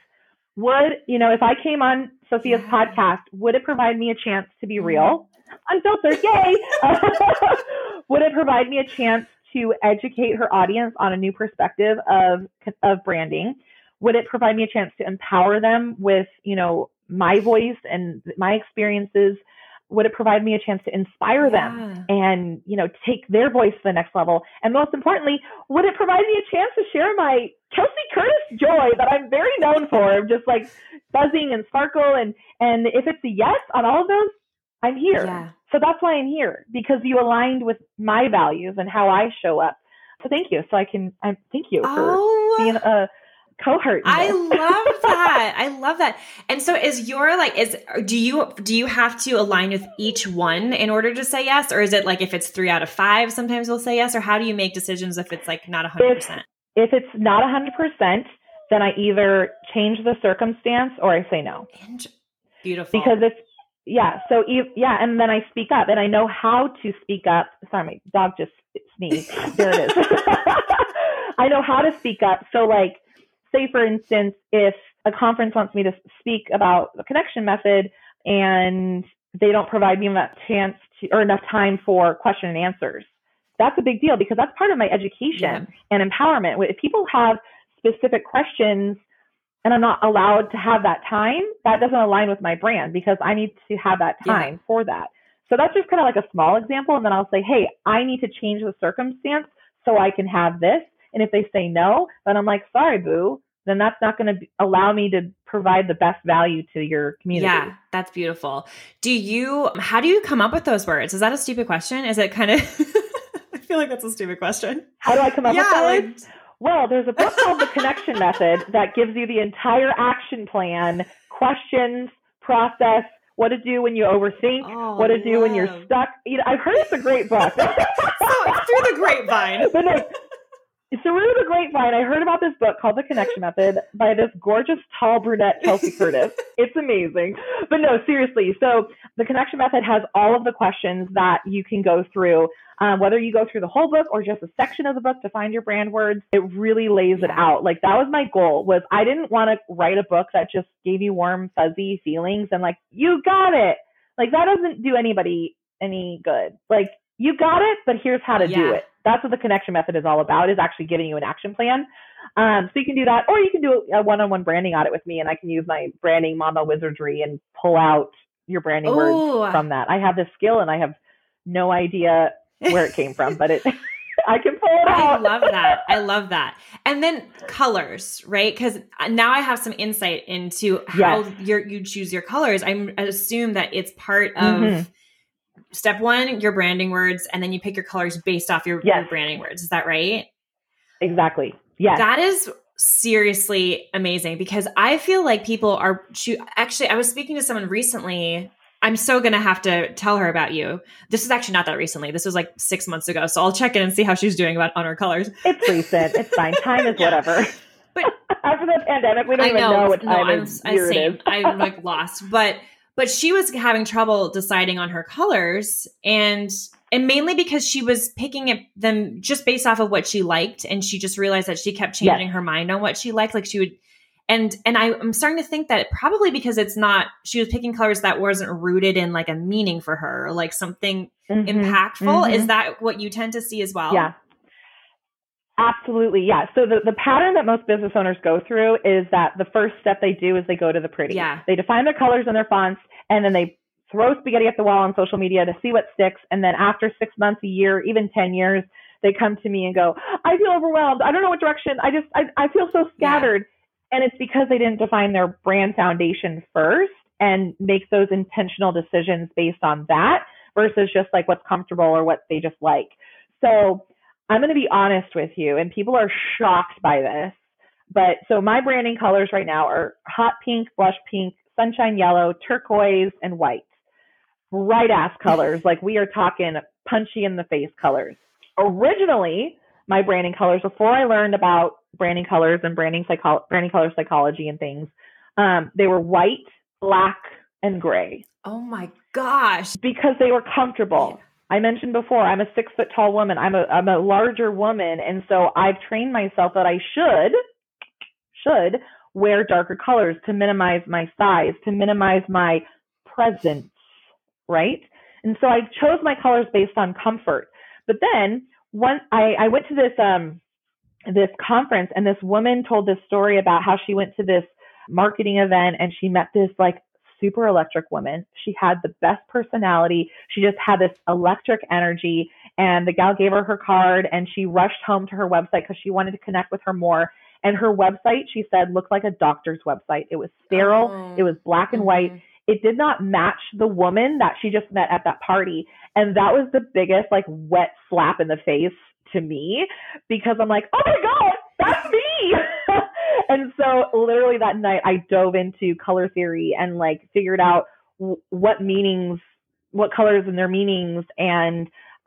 If I came on Sophia's podcast, would it provide me a chance to be real? Unfiltered, yay! Would it provide me a chance to educate her audience on a new perspective of branding? Would it provide me a chance to empower them with, my voice and my experiences? Would it provide me a chance to inspire them and, take their voice to the next level? And most importantly, would it provide me a chance to share my Kelsey Curtis joy that I'm very known for, just like buzzing and sparkle? And if it's a yes on all of those, I'm here. Yeah. So that's why I'm here, because you aligned with my values and how I show up. So thank you. So I thank you for being a cohort. I love that. I love that. And so do you have to align with each one in order to say yes? Or is it like, if it's 3 out of 5, sometimes we'll say yes? Or how do you make decisions if it's like not 100%? If it's not 100%, then I either change the circumstance or I say no. Beautiful. Because and then I speak up, and I know how to speak up. Sorry, my dog just sneezed. There it is. I know how to speak up. So like, say for instance, if a conference wants me to speak about the connection method and they don't provide me enough time for question and answers, that's a big deal, because that's part of my education and empowerment. If people have specific questions and I'm not allowed to have that time, that doesn't align with my brand, because I need to have that time for that. So that's just kind of like a small example. And then I'll say, hey, I need to change the circumstance so I can have this. And if they say no, then I'm like, sorry, boo, then that's not going to allow me to provide the best value to your community. Yeah, that's beautiful. How do you come up with those words? Is that a stupid question? Is it kind of, I feel like that's a stupid question. How do I come up with those? Well, there's a book called The Connection Method that gives you the entire action plan, questions, process, what to do when you overthink, what to do when you're stuck. I've heard it's a great book. So through the grapevine. But no, through the grapevine, I heard about this book called The Connection Method by this gorgeous, tall brunette, Kelsey Curtis. It's amazing. But no, seriously. So The Connection Method has all of the questions that you can go through, whether you go through the whole book or just a section of the book to find your brand words. It really lays it out. Like, that was my goal. Was I didn't want to write a book that just gave you warm, fuzzy feelings and like, you got it. Like, that doesn't do anybody any good. Like, you got it, but here's how to do it. That's what The Connection Method is all about, is actually giving you an action plan. So you can do that, or you can do a one-on-one branding audit with me, and I can use my branding mama wizardry and pull out your branding words from that. I have this skill, and I have no idea where it came from, but I can pull it out. I love that. And then colors, right? Because now I have some insight into how you choose your colors. I assume that it's part of step 1, your branding words, and then you pick your colors based off your branding words. Is that right? Exactly. Yes. That is seriously amazing, because I feel like people are actually, I was speaking to someone recently. I'm so going to have to tell her about you. This is actually not that recently. This was like 6 months ago. So I'll check in and see how she's doing on her colors. It's recent. It's fine. Time is whatever. But after the pandemic, we don't even know what time of year it is. I'm like lost. But she was having trouble deciding on her colors, and mainly because she was picking them just based off of what she liked, and she just realized that she kept changing her mind on what she liked. Like she would, and I'm starting to think that probably because she was picking colors that wasn't rooted in like a meaning for her, or like something impactful. Is that what you tend to see as well? Yeah. Absolutely. Yeah. So the pattern that most business owners go through is that the first step they do is they go to the pretty. Yeah. They define their colors and their fonts, and then they throw spaghetti at the wall on social media to see what sticks. And then after 6 months, a year, even 10 years, they come to me and go, I feel overwhelmed. I don't know what direction. I feel so scattered. Yeah. And it's because they didn't define their brand foundation first and make those intentional decisions based on that versus just like what's comfortable or what they just like. So I'm going to be honest with you, and people are shocked by this. But so my branding colors right now are hot pink, blush pink, sunshine yellow, turquoise, and white. Bright ass colors. Like we are talking punchy in the face colors. Originally, my branding colors, before I learned about branding colors and branding color psychology and things, they were white, black, and gray. Oh my gosh. Because they were comfortable. I mentioned before, I'm a 6 foot tall woman. I'm a larger woman. And so I've trained myself that I should wear darker colors to minimize my size, to minimize my presence, right? And so I chose my colors based on comfort. But then I went to this conference, and this woman told this story about how she went to this marketing event and she met this like super electric woman. She had the best personality. She just had this electric energy, and the gal gave her her card, and she rushed home to her website because she wanted to connect with her more. And her website, she said, looked like a doctor's website. It was sterile. Oh. It was black and white. It did not match the woman that she just met at that party. And that was the biggest like wet slap in the face to me, because I'm like, oh my God, that's me. And so literally that night I dove into color theory and like figured out what colors and their meanings. And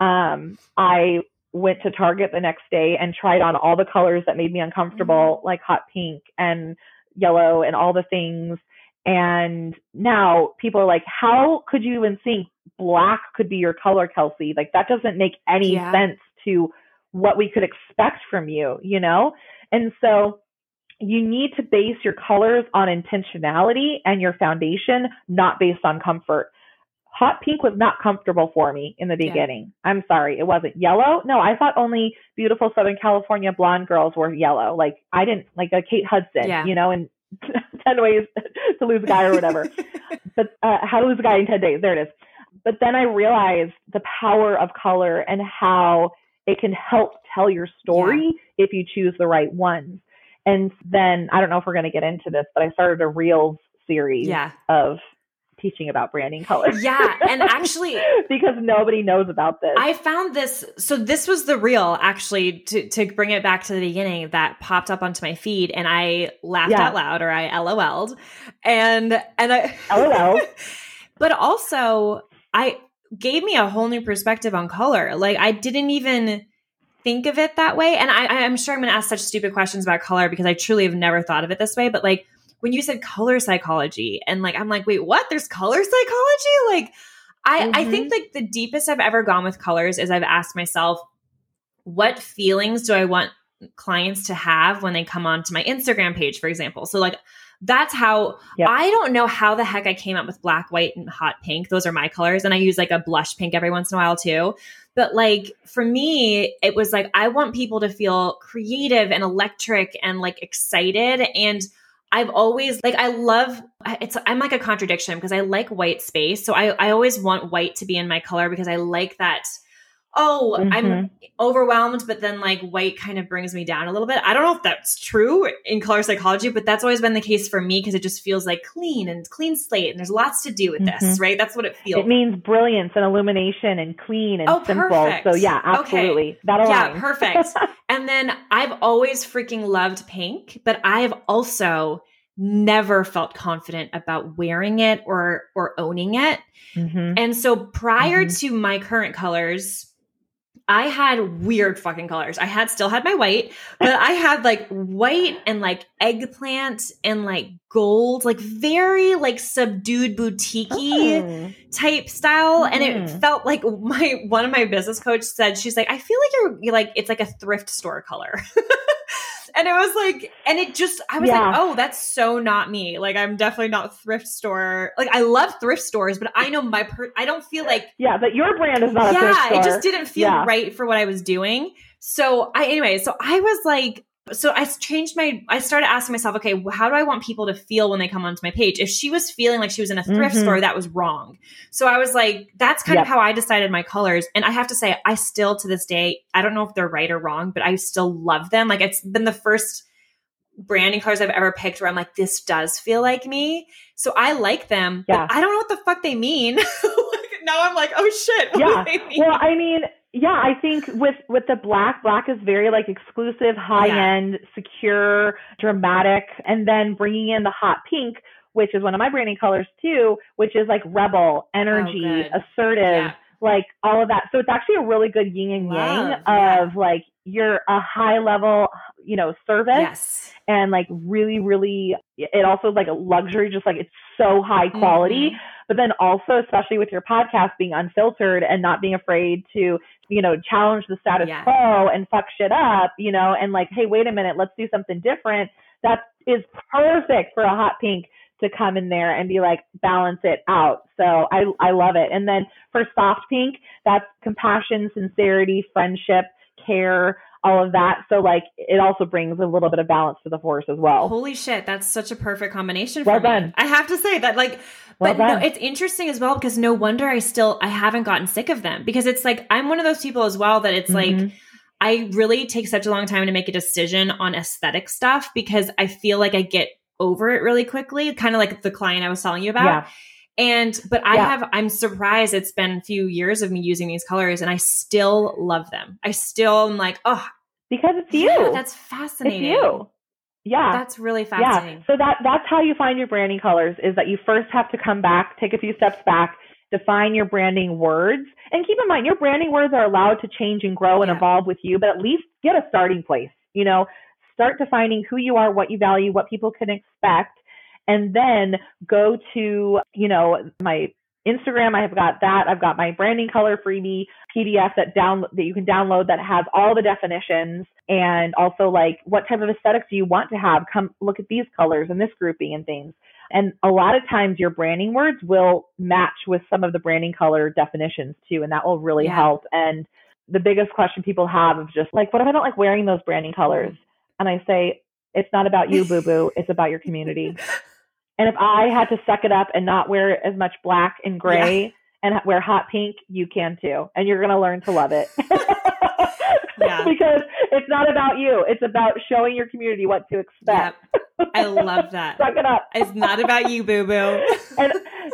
I went to Target the next day and tried on all the colors that made me uncomfortable, like hot pink and yellow and all the things. And now people are like, how could you even think black could be your color, Kelsey? Like that doesn't make any sense to what we could expect from you, you know? And so you need to base your colors on intentionality and your foundation, not based on comfort. Hot pink was not comfortable for me in the beginning. Yeah. I'm sorry. It wasn't. Yellow? No, I thought only beautiful Southern California blonde girls were yellow. Like I didn't like a Kate Hudson, you know, and 10 ways to lose a guy or whatever. But how to lose a guy in 10 days. There it is. But then I realized the power of color and how it can help tell your story if you choose the right ones. And then I don't know if we're going to get into this, but I started a Reels series of teaching about branding colors. Yeah. And actually, because nobody knows about this. I found this. So this was the reel actually to bring it back to the beginning that popped up onto my feed, and I laughed out loud, or I LOL'd and I LOL. But also I gave me a whole new perspective on color. Like I didn't even think of it that way. And I'm sure I'm going to ask such stupid questions about color because I truly have never thought of it this way. But like when you said color psychology, and like, I'm like, wait, what? There's color psychology? Like I think like the deepest I've ever gone with colors is I've asked myself, what feelings do I want clients to have when they come onto my Instagram page, for example? So like, that's how I don't know how the heck I came up with black, white, and hot pink. Those are my colors. And I use like a blush pink every once in a while too. But like for me, it was like, I want people to feel creative and electric and like excited. And I've always like, I'm like a contradiction because I like white space. So I always want white to be in my color because I like that. I'm overwhelmed, but then like white kind of brings me down a little bit. I don't know if that's true in color psychology, but that's always been the case for me because it just feels like clean and clean slate. And there's lots to do with this, right? That's what it feels. It means brilliance and illumination and clean and simple. Perfect. So yeah, absolutely. Okay. That aligns. Yeah, perfect. And then I've always freaking loved pink, but I've also never felt confident about wearing it or owning it. And so prior to my current colors, I had weird fucking colors. I still had my white, but I had like white and like eggplant and like gold, like very like subdued boutique-y type style. And it felt like one of my business coach said, she's like, I feel like you're like, it's like a thrift store color. And it was like, and it just, I was like, oh, that's so not me. Like, I'm definitely not thrift store. Like, I love thrift stores, but I know I don't feel like. Yeah, but your brand is not a thrift store. Yeah, it just didn't feel right for what I was doing. So I was like, so I started asking myself, okay, how do I want people to feel when they come onto my page? If she was feeling like she was in a thrift store, that was wrong. So I was like, that's kind of how I decided my colors. And I have to say, I still to this day, I don't know if they're right or wrong, but I still love them. Like it's been the first branding colors I've ever picked where I'm like, this does feel like me. So I like them, but I don't know what the fuck they mean. Now I'm like, oh shit. What do they mean? Well, I mean, I think with the black is very like exclusive, high end, secure, dramatic, and then bringing in the hot pink, which is one of my branding colors too, which is like rebel, energy, assertive, like all of that. So it's actually a really good yin and yang of like you're a high level, service and like really, really, it also like a luxury, just like it's so high quality. But then also, especially with your podcast being unfiltered and not being afraid to, challenge the status quo and fuck shit up, and like, hey, wait a minute, let's do something different. That is perfect for a hot pink to come in there and be like, balance it out. So I love it. And then for soft pink, that's compassion, sincerity, friendship, care, all of that. So like it also brings a little bit of balance to the force as well. Holy shit. That's such a perfect combination for me. I have to say that like, but no, it's interesting as well because no wonder I haven't gotten sick of them because it's like, I'm one of those people as well that it's like, I really take such a long time to make a decision on aesthetic stuff because I feel like I get over it really quickly, kind of like the client I was telling you about. But I'm surprised it's been a few years of me using these colors and I still love them. I still am like, oh, because it's you. Yeah, that's fascinating. It's you. Yeah. That's really fascinating. Yeah. So that's how you find your branding colors is that you first have to come back, take a few steps back, define your branding words. And keep in mind, your branding words are allowed to change and grow and evolve with you, but at least get a starting place, start defining who you are, what you value, what people can expect. And then go to, my Instagram. I've got that. I've got my branding color freebie PDF that you can download that has all the definitions and also like what type of aesthetics do you want to have? Come look at these colors and this grouping and things. And a lot of times your branding words will match with some of the branding color definitions too. And that will really help. And the biggest question people have is just like, what if I don't like wearing those branding colors? And I say, it's not about you, boo-boo. It's about your community. And if I had to suck it up and not wear as much black and gray and wear hot pink, you can too. And you're going to learn to love it. Because it's not about you. It's about showing your community what to expect. Yep. I love that. Suck it up. It's not about you, boo-boo. And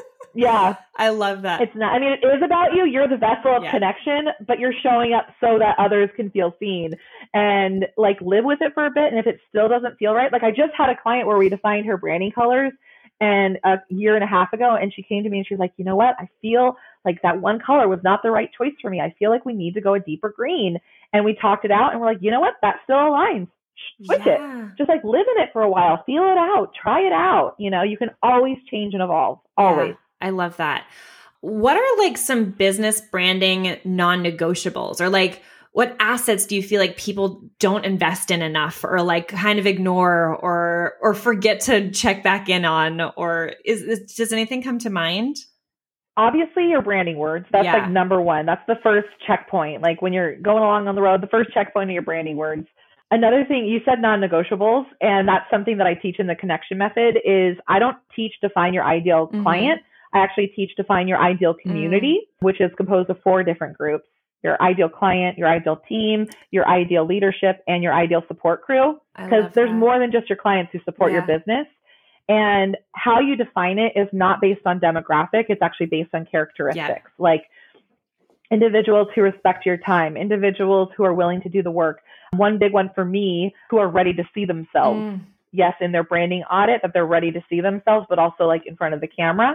I love that. It's not, it is about you. You're the vessel of connection, but you're showing up so that others can feel seen and like live with it for a bit. And if it still doesn't feel right, like I just had a client where we defined her branding colors and a year and a half ago, and she came to me and she was like, you know what? I feel like that one color was not the right choice for me. I feel like we need to go a deeper green. And we talked it out and we're like, you know what? That still aligns. Switch it. Just like live in it for a while. Feel it out. Try it out. You can always change and evolve. Always. Yeah, I love that. What are like some business branding non-negotiables or like what assets do you feel like people don't invest in enough or like kind of ignore or forget to check back in on? Or does anything come to mind? Obviously your branding words. That's like number one. That's the first checkpoint. Like when you're going along on the road, the first checkpoint are your branding words. Another thing, you said non-negotiables, and that's something that I teach in the connection method is I don't teach define your ideal client. I actually teach define your ideal community, which is composed of 4 different groups. Your ideal client, your ideal team, your ideal leadership, and your ideal support crew. Because there's more than just your clients who support your business. And how you define it is not based on demographic. It's actually based on characteristics, like individuals who respect your time, individuals who are willing to do the work. One big one for me, who are ready to see themselves. Yes, in their branding audit, that they're ready to see themselves, but also like in front of the camera.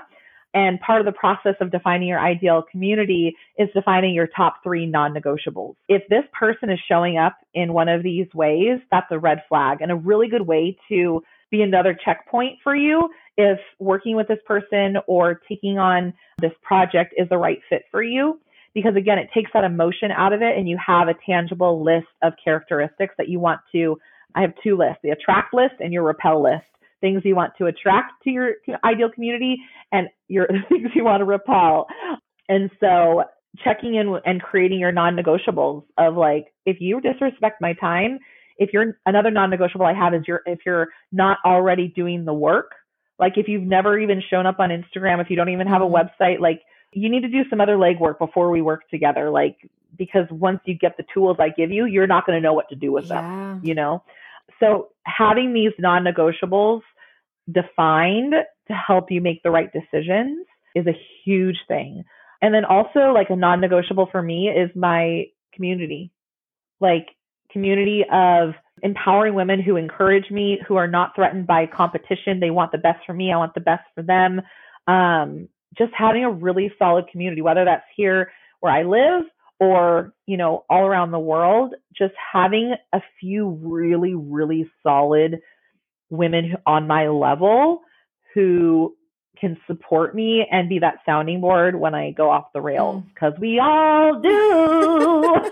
And part of the process of defining your ideal community is defining your top 3 non-negotiables. If this person is showing up in one of these ways, that's a red flag, and a really good way to be another checkpoint for you if working with this person or taking on this project is the right fit for you. Because again, it takes that emotion out of it and you have a tangible list of characteristics that you want to. I have 2 lists, the attract list and your repel list. Things you want to attract to your ideal community and your things you want to repel. And so checking in and creating your non-negotiables of like, if you disrespect my time, if you're another non-negotiable I have is if you're not already doing the work, like if you've never even shown up on Instagram, if you don't even have a website, like you need to do some other legwork before we work together. Like, because once you get the tools I give you, you're not going to know what to do with them, you know? So having these non-negotiables defined to help you make the right decisions is a huge thing. And then also like a non-negotiable for me is my community, like community of empowering women who encourage me, who are not threatened by competition. They want the best for me. I want the best for them. Just having a really solid community, whether that's here where I live or, you know, all around the world, just having a few really, really solid women on my level who can support me and be that sounding board when I go off the rails, because we all do.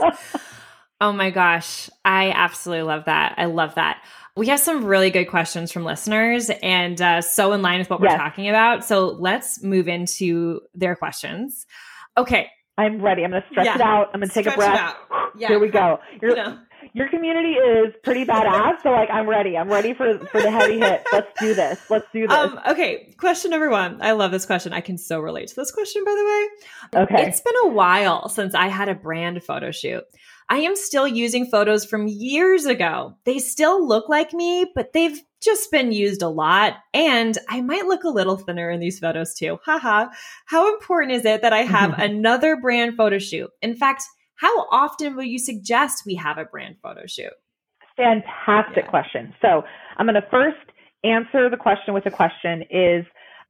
Oh my gosh. I absolutely love that. I love that. We have some really good questions from listeners and so in line with what we're talking about. So let's move into their questions. Okay. I'm ready. I'm going to stretch it out. I'm going to take a breath. Yeah. Here we go. Your community is pretty badass. So like, I'm ready. I'm ready for the heavy hit. Let's do this. Okay. Question number 1. I love this question. I can so relate to this question, by the way. Okay. It's been a while since I had a brand photo shoot. I am still using photos from years ago. They still look like me, but they've just been used a lot. And I might look a little thinner in these photos too. Haha. How important is it that I have another brand photo shoot? In fact, how often will you suggest we have a brand photo shoot? Fantastic question. So I'm going to first answer the question with a question is,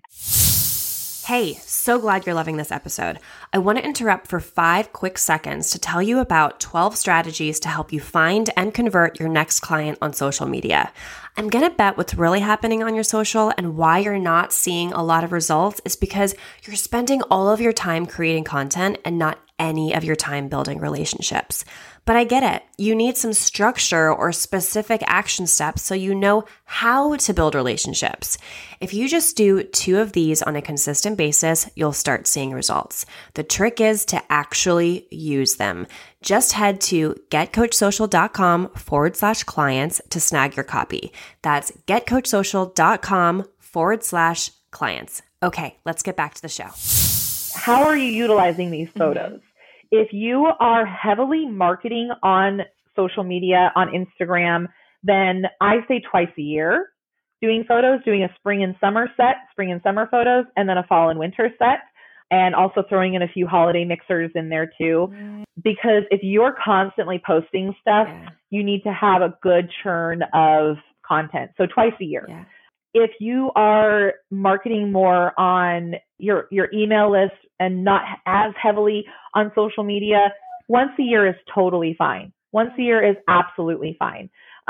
hey, so glad you're loving this episode. I want to interrupt for 5 quick seconds to tell you about 12 strategies to help you find and convert your next client on social media. I'm going to bet what's really happening on your social and why you're not seeing a lot of results is because you're spending all of your time creating content and not any of your time building relationships. But I get it. You need some structure or specific action steps so you know how to build relationships. If you just do 2 of these on a consistent basis, you'll start seeing results. The trick is to actually use them. Just head to getcoachsocial.com/clients to snag your copy. That's getcoachsocial.com/clients. Okay, let's get back to the show. How are you utilizing these photos? If you are heavily marketing on social media, on Instagram, then I say twice a year doing photos, doing a spring and summer set, spring and summer photos, and then a fall and winter set, and also throwing in a few holiday mixers in there too. Because if you're constantly posting stuff, you need to have a good churn of content. So twice a year. Yeah. If you are marketing more on your email list and not as heavily on social media, once a year is totally fine. Once a year is absolutely fine.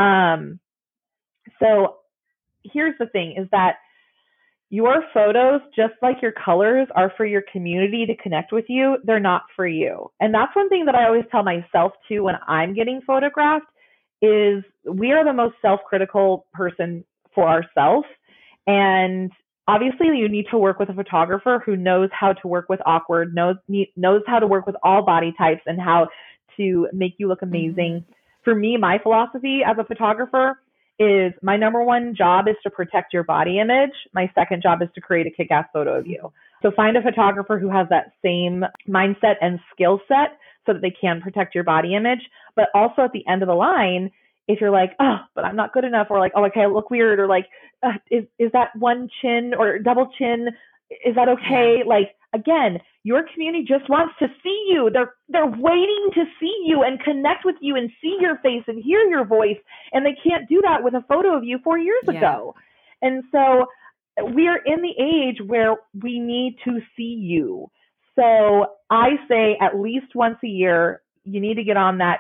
So here's the thing is that your photos, just like your colors, are for your community to connect with you. They're not for you. And that's one thing that I always tell myself too when I'm getting photographed is we are the most self-critical person for ourselves. And obviously you need to work with a photographer who knows how to work with awkward, knows how to work with all body types and how to make you look amazing. For me, my philosophy as a photographer is my number 1 job is to protect your body image. My second job is to create a kick-ass photo of you. So find a photographer who has that same mindset and skill set so that they can protect your body image. But also at the end of the line, if you're like, oh, but I'm not good enough, or like, oh, okay, I look weird, or like, is that one chin or double chin? Is that okay? Yeah. Like, again, your community just wants to see you. They're waiting to see you and connect with you and see your face and hear your voice. And they can't do that with a photo of you 4 years ago. And so we are in the age where we need to see you. So I say at least once a year, you need to get on that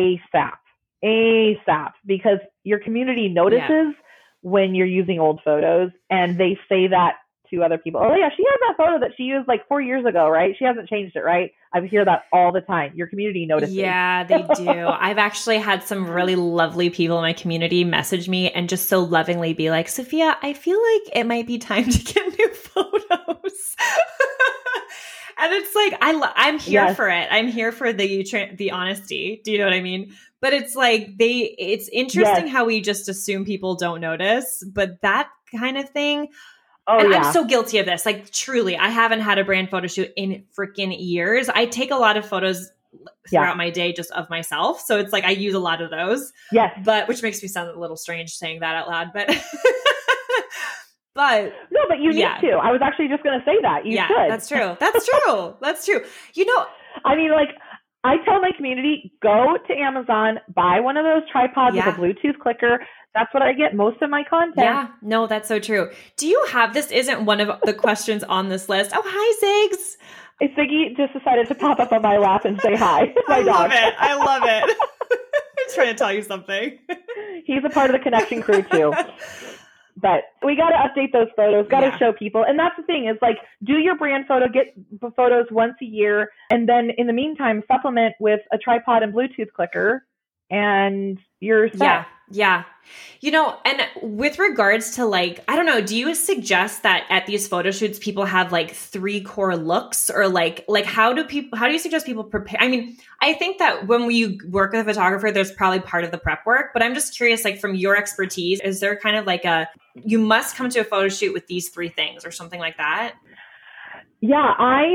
ASAP, because your community notices when you're using old photos, and they say that to other people. Oh yeah, she has that photo that she used like 4 years ago, right? She hasn't changed it, right? I hear that all the time. Your community notices. Yeah, they do. I've actually had some really lovely people in my community message me and just so lovingly be like, Sophia, I feel like it might be time to get new photos. And it's like, I'm here for it. I'm here for the honesty. Do you know what I mean? But it's like it's interesting how we just assume people don't notice, but that kind of thing. Oh, and I'm so guilty of this. Like, truly, I haven't had a brand photo shoot in freaking years. I take a lot of photos throughout my day just of myself. So it's like, I use a lot of those. Yes. But which makes me sound a little strange saying that out loud, but but no, but you need to. I was actually just going to say that. You should. That's true. That's true. That's true. You know, I mean, like, I tell my community, go to Amazon, buy one of those tripods with a Bluetooth clicker. That's what I get most of my content. Yeah, no, that's so true. Do you have, this isn't one of the questions on this list. Oh, hi, Ziggs. Ziggy just decided to pop up on my lap and say hi. I love it. I'm trying to tell you something. He's a part of the connection crew too. But we got to update those photos, got to show people. And that's the thing is, like, do your brand photo, get photos once a year. And then in the meantime, supplement with a tripod and Bluetooth clicker, and you're set. Yeah. You know, and with regards to, like, I don't know, do you suggest that at these photo shoots, people have like 3 core looks, or like how do you suggest people prepare? I mean, I think that when you work with a photographer, there's probably part of the prep work, but I'm just curious, like, from your expertise, is there kind of like you must come to a photo shoot with these 3 things or something like that? Yeah,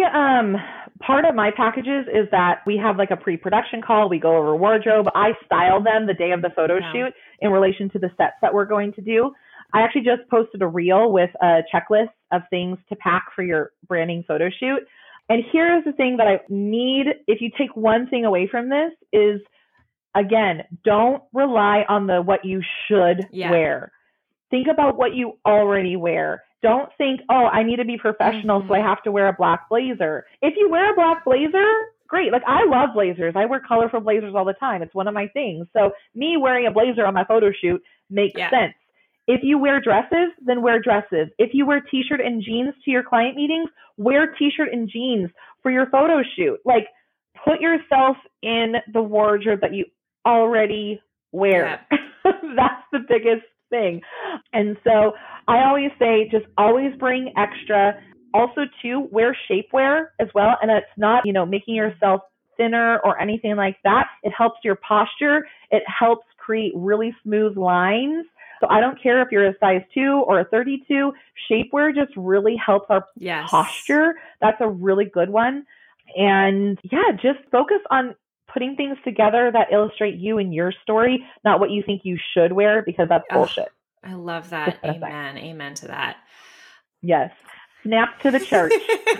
part of my packages is that we have like a pre-production call. We go over wardrobe. I style them the day of the photo shoot in relation to the sets that we're going to do. I actually just posted a reel with a checklist of things to pack for your branding photo shoot. And here's the thing that I need, if you take one thing away from this, is, again, don't rely on what you should wear. Think about what you already wear. Don't think, oh, I need to be professional, so I have to wear a black blazer. If you wear a black blazer, great. Like, I love blazers. I wear colorful blazers all the time. It's one of my things. So me wearing a blazer on my photo shoot makes sense. If you wear dresses, then wear dresses. If you wear t-shirt and jeans to your client meetings, wear t-shirt and jeans for your photo shoot. Like, put yourself in the wardrobe that you already wear. Yeah. That's the biggest thing. And so I always say, just always bring extra. Also, too, wear shapewear as well. And it's not, making yourself thinner or anything like that. It helps your posture. It helps create really smooth lines. So I don't care if you're a size 2 or a 32. Shapewear just really helps our posture. That's a really good one. And just focus on putting things together that illustrate you and your story, not what you think you should wear, because that's bullshit. I love that. Amen. Amen to that. Yes. Snap to the church.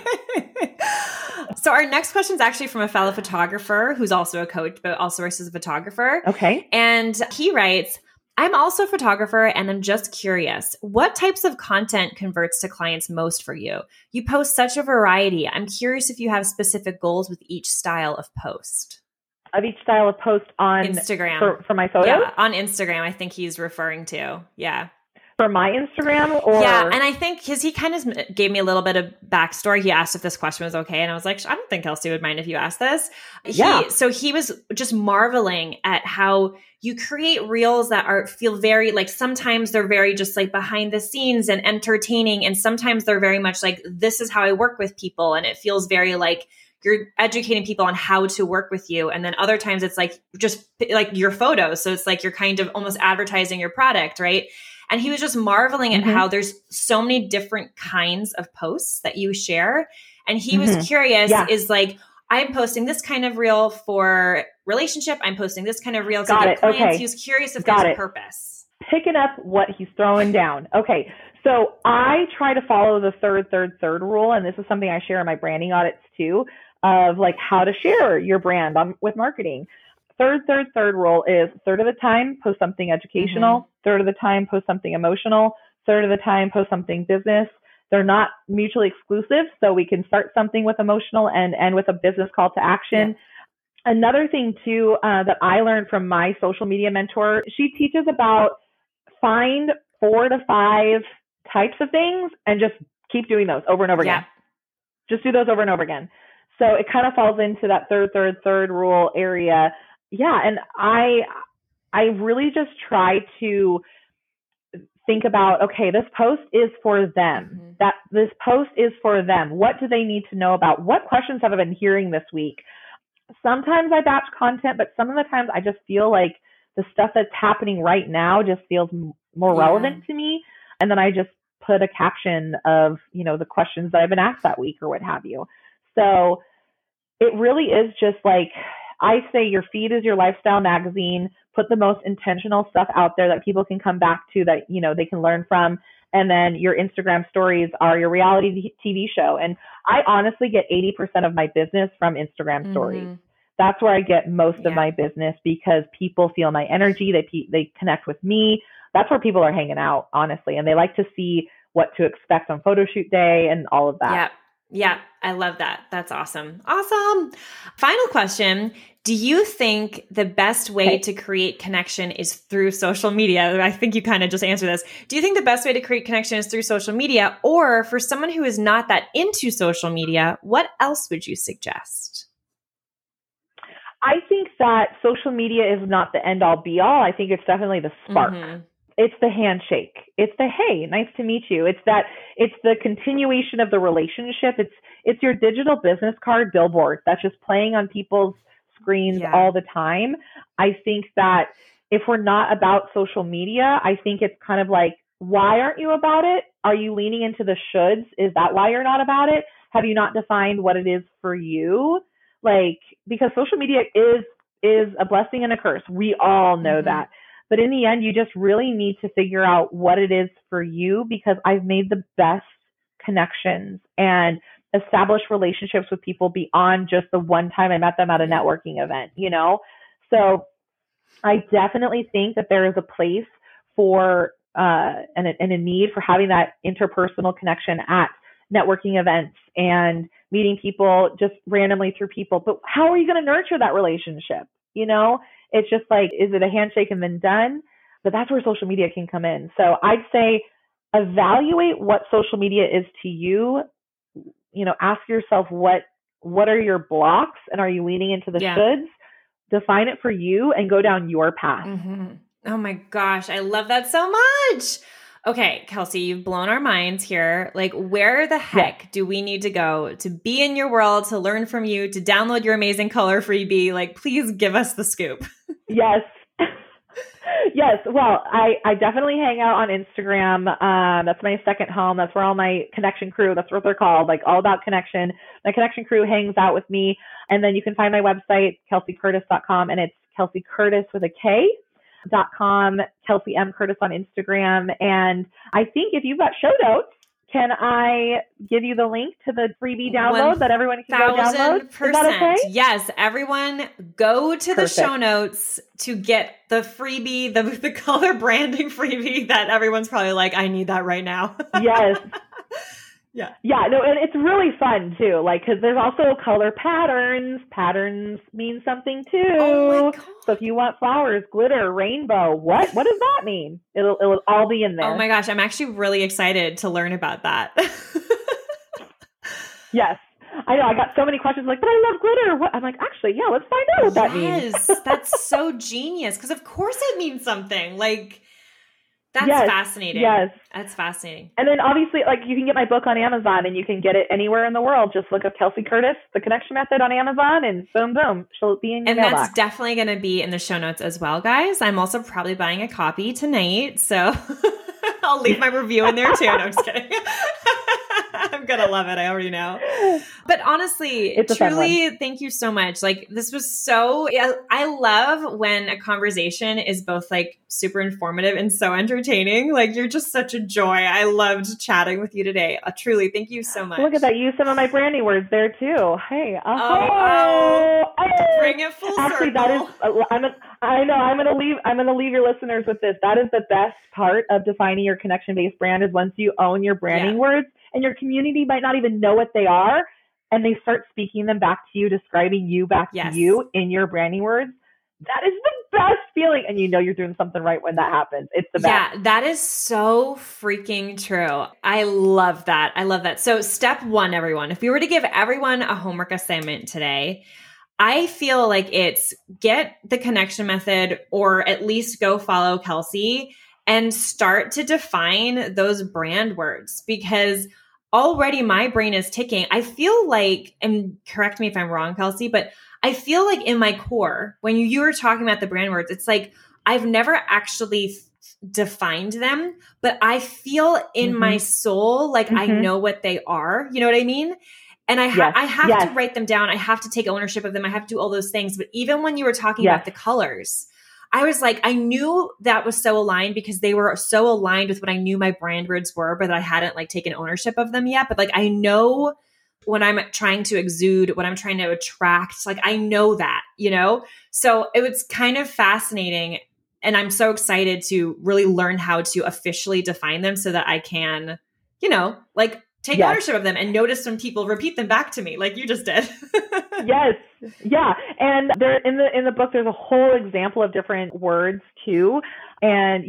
So our next question is actually from a fellow photographer who's also a coach, but also works as a photographer. Okay. And he writes, I'm also a photographer, and I'm just curious, what types of content converts to clients most for you? You post such a variety. I'm curious if you have specific goals with each style of post. Of each style of post on Instagram for my photos? Yeah, on Instagram, I think he's referring to. Yeah. For my Instagram? Or yeah, and I think because he kind of gave me a little bit of backstory. He asked if this question was okay, and I was like, I don't think Kelsey would mind if you asked this. So he was just marveling at how you create reels that feel very, like, sometimes they're very just like behind the scenes and entertaining, and sometimes they're very much like, this is how I work with people, and it feels very like you're educating people on how to work with you. And then other times it's like just like your photos. So it's like you're kind of almost advertising your product, right? And he was just marveling at how there's so many different kinds of posts that you share. And he was curious, is like, I'm posting this kind of reel for relationship. I'm posting this kind of reel to get clients. Okay. He was curious if there's a purpose. Picking up what he's throwing down. Okay. So I try to follow the third rule. And this is something I share in my branding audits too, of like how to share your brand with marketing. Third rule is third of the time, post something educational. Third of the time, post something emotional. third of the time post something business. They're not mutually exclusive, so we can start something with emotional and end with a business call to action. Yeah. Another thing too that I learned from my social media mentor, she teaches about find 4 to 5 types of things and just keep doing those over and over again. Just do those over and over again. So it kind of falls into that third rule area. Yeah, and I really just try to think about, okay, this post is for them. That this post is for them. What do they need to know about? What questions have I been hearing this week? Sometimes I batch content, but some of the times I just feel like the stuff that's happening right now just feels more relevant to me. And then I just put a caption of, the questions that I've been asked that week or what have you. So it really is just like, I say your feed is your lifestyle magazine. Put the most intentional stuff out there that people can come back to, that, they can learn from. And then your Instagram stories are your reality TV show. And I honestly get 80% of my business from Instagram stories. That's where I get most of my business, because people feel my energy. They connect with me. That's where people are hanging out, honestly. And they like to see what to expect on photo shoot day and all of that. Yeah. I love that. That's awesome. Awesome. Final question. Do you think the best way to create connection is through social media? I think you kind of just answered this. Do you think the best way to create connection is through social media? Or for someone who is not that into social media, what else would you suggest? I think that social media is not the end all be all. I think it's definitely the spark. It's the handshake. It's the, hey, nice to meet you. It's the continuation of the relationship. It's your digital business card billboard that's just playing on people's screens all the time. I think that if we're not about social media, I think it's kind of like, why aren't you about it? Are you leaning into the shoulds? Is that why you're not about it? Have you not defined what it is for you? Because social media is a blessing and a curse. We all know that. But in the end, you just really need to figure out what it is for you, because I've made the best connections and established relationships with people beyond just the one time I met them at a networking event, So I definitely think that there is a place for and a need for having that interpersonal connection at networking events and meeting people just randomly through people. But how are you going to nurture that relationship? It's just like, is it a handshake and then done? But that's where social media can come in. So I'd say evaluate what social media is to you. Ask yourself what are your blocks, and are you leaning into the shoulds? Define it for you and go down your path. Oh my gosh, I love that so much. Okay, Kelsey, you've blown our minds here. Where the heck do we need to go to be in your world, to learn from you, to download your amazing color freebie? Please give us the scoop. Yes. Yes. Well, I definitely hang out on Instagram. That's my second home. That's where all my connection crew, that's what they're called, all about connection. My connection crew hangs out with me. And then you can find my website, KelseyCurtis.com, and it's Kelsey Curtis with a K.com, Kelsey M. Curtis on Instagram. And I think if you've got show notes, can I give you the link to the freebie download that everyone can go download? Is that okay? Yes, everyone go to the show notes to get the freebie, the color branding freebie that everyone's probably like, I need that right now. Yes. Yeah, no, and it's really fun too, because there's also color patterns. Patterns mean something too. Oh my God. So if you want flowers, glitter, rainbow, what does that mean? It'll all be in there. Oh my gosh, I'm actually really excited to learn about that. Yes. I know, I got so many questions but I love glitter. What? I'm like, actually, let's find out what that means. Yes, that's so genius, because of course it means something. That's fascinating. Yes. That's fascinating. And then obviously, you can get my book on Amazon, and you can get it anywhere in the world. Just look up Kelsey Curtis, The Connection Method on Amazon, and boom, boom. She'll be in your mailbox. And that's definitely going to be in the show notes as well, guys. I'm also probably buying a copy tonight, so I'll leave my review in there too. No, I'm just kidding. I'm going to love it. I already know. But honestly, truly, thank you so much. Like this was so, I love when a conversation is both like super informative and so entertaining. Like you're just such a joy. I loved chatting with you today. Truly, thank you so much. Look at that. Use some of my branding words there too. Hey. Bring it full Actually, circle. that is, I'm going to leave your listeners with this. That is the best part of defining your connection-based brand is once you own your branding words, and your community might not even know what they are, and they start speaking them back to you, describing you back to you in your branding words. That is the best feeling. And you know you're doing something right when that happens. It's the best. Yeah, that is so freaking true. I love that. I love that. So step 1, everyone, if we were to give everyone a homework assignment today, I feel like it's get the connection method, or at least go follow Kelsey and start to define those brand words, because already my brain is ticking. I feel like, and correct me if I'm wrong, Kelsey, but I feel like in my core, when you were talking about the brand words, it's like I've never actually defined them, but I feel in my soul like I know what they are. You know what I mean? And I have to write them down. I have to take ownership of them. I have to do all those things. But even when you were talking about the colors, I was like, I knew that was so aligned because they were so aligned with what I knew my brand words were, but I hadn't like taken ownership of them yet. But like, I know when I'm trying to exude, what I'm trying to attract, like I know that, you know? So it was kind of fascinating. And I'm so excited to really learn how to officially define them so that I can, you know, like take ownership of them and notice when people repeat them back to me like you just did. Yes. Yeah. And there in the book, there's a whole example of different words too. And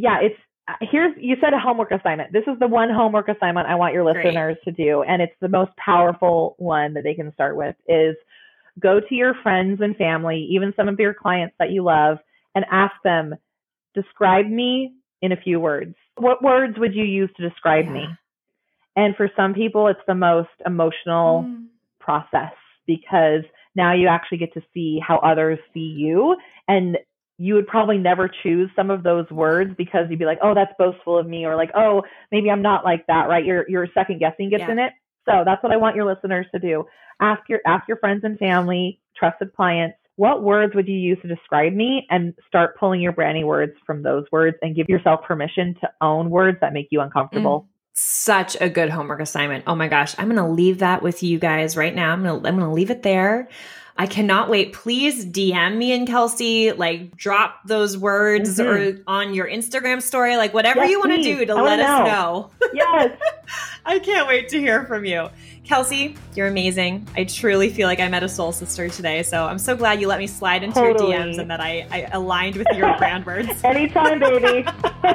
you said a homework assignment. This is the one homework assignment I want your listeners to do. And it's the most powerful one that they can start with is go to your friends and family, even some of your clients that you love, and ask them, describe me in a few words. What words would you use to describe me? And for some people, it's the most emotional process because now you actually get to see how others see you. And you would probably never choose some of those words because you'd be like, oh, that's boastful of me. Or like, oh, maybe I'm not like that, right? Your second guessing gets in it. So that's what I want your listeners to do. Ask your friends and family, trusted clients, what words would you use to describe me? And start pulling your branding words from those words and give yourself permission to own words that make you uncomfortable. Such a good homework assignment. Oh my gosh. I'm going to leave that with you guys right now. I'm going to leave it there. I cannot wait. Please DM me and Kelsey, like drop those words or on your Instagram story, like whatever you want to do to let us know. Yes. I can't wait to hear from you. Kelsey, you're amazing. I truly feel like I met a soul sister today. So I'm so glad you let me slide into your DMs and that I aligned with your brand words. Anytime, baby.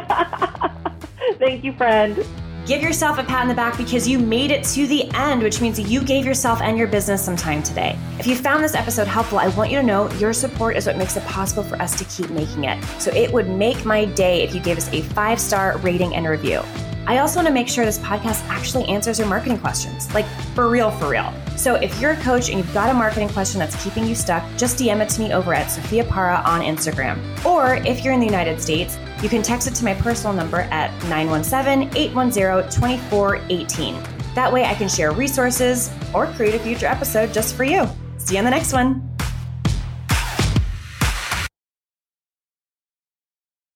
Thank you, friend. Give yourself a pat on the back because you made it to the end, which means you gave yourself and your business some time today. If you found this episode helpful, I want you to know your support is what makes it possible for us to keep making it. So it would make my day if you gave us a 5-star rating and review. I also want to make sure this podcast actually answers your marketing questions, like for real, for real. So if you're a coach and you've got a marketing question that's keeping you stuck, just DM it to me over at Sophia Para on Instagram. Or if you're in the United States, you can text it to my personal number at 917-810-2418. That way I can share resources or create a future episode just for you. See you on the next one.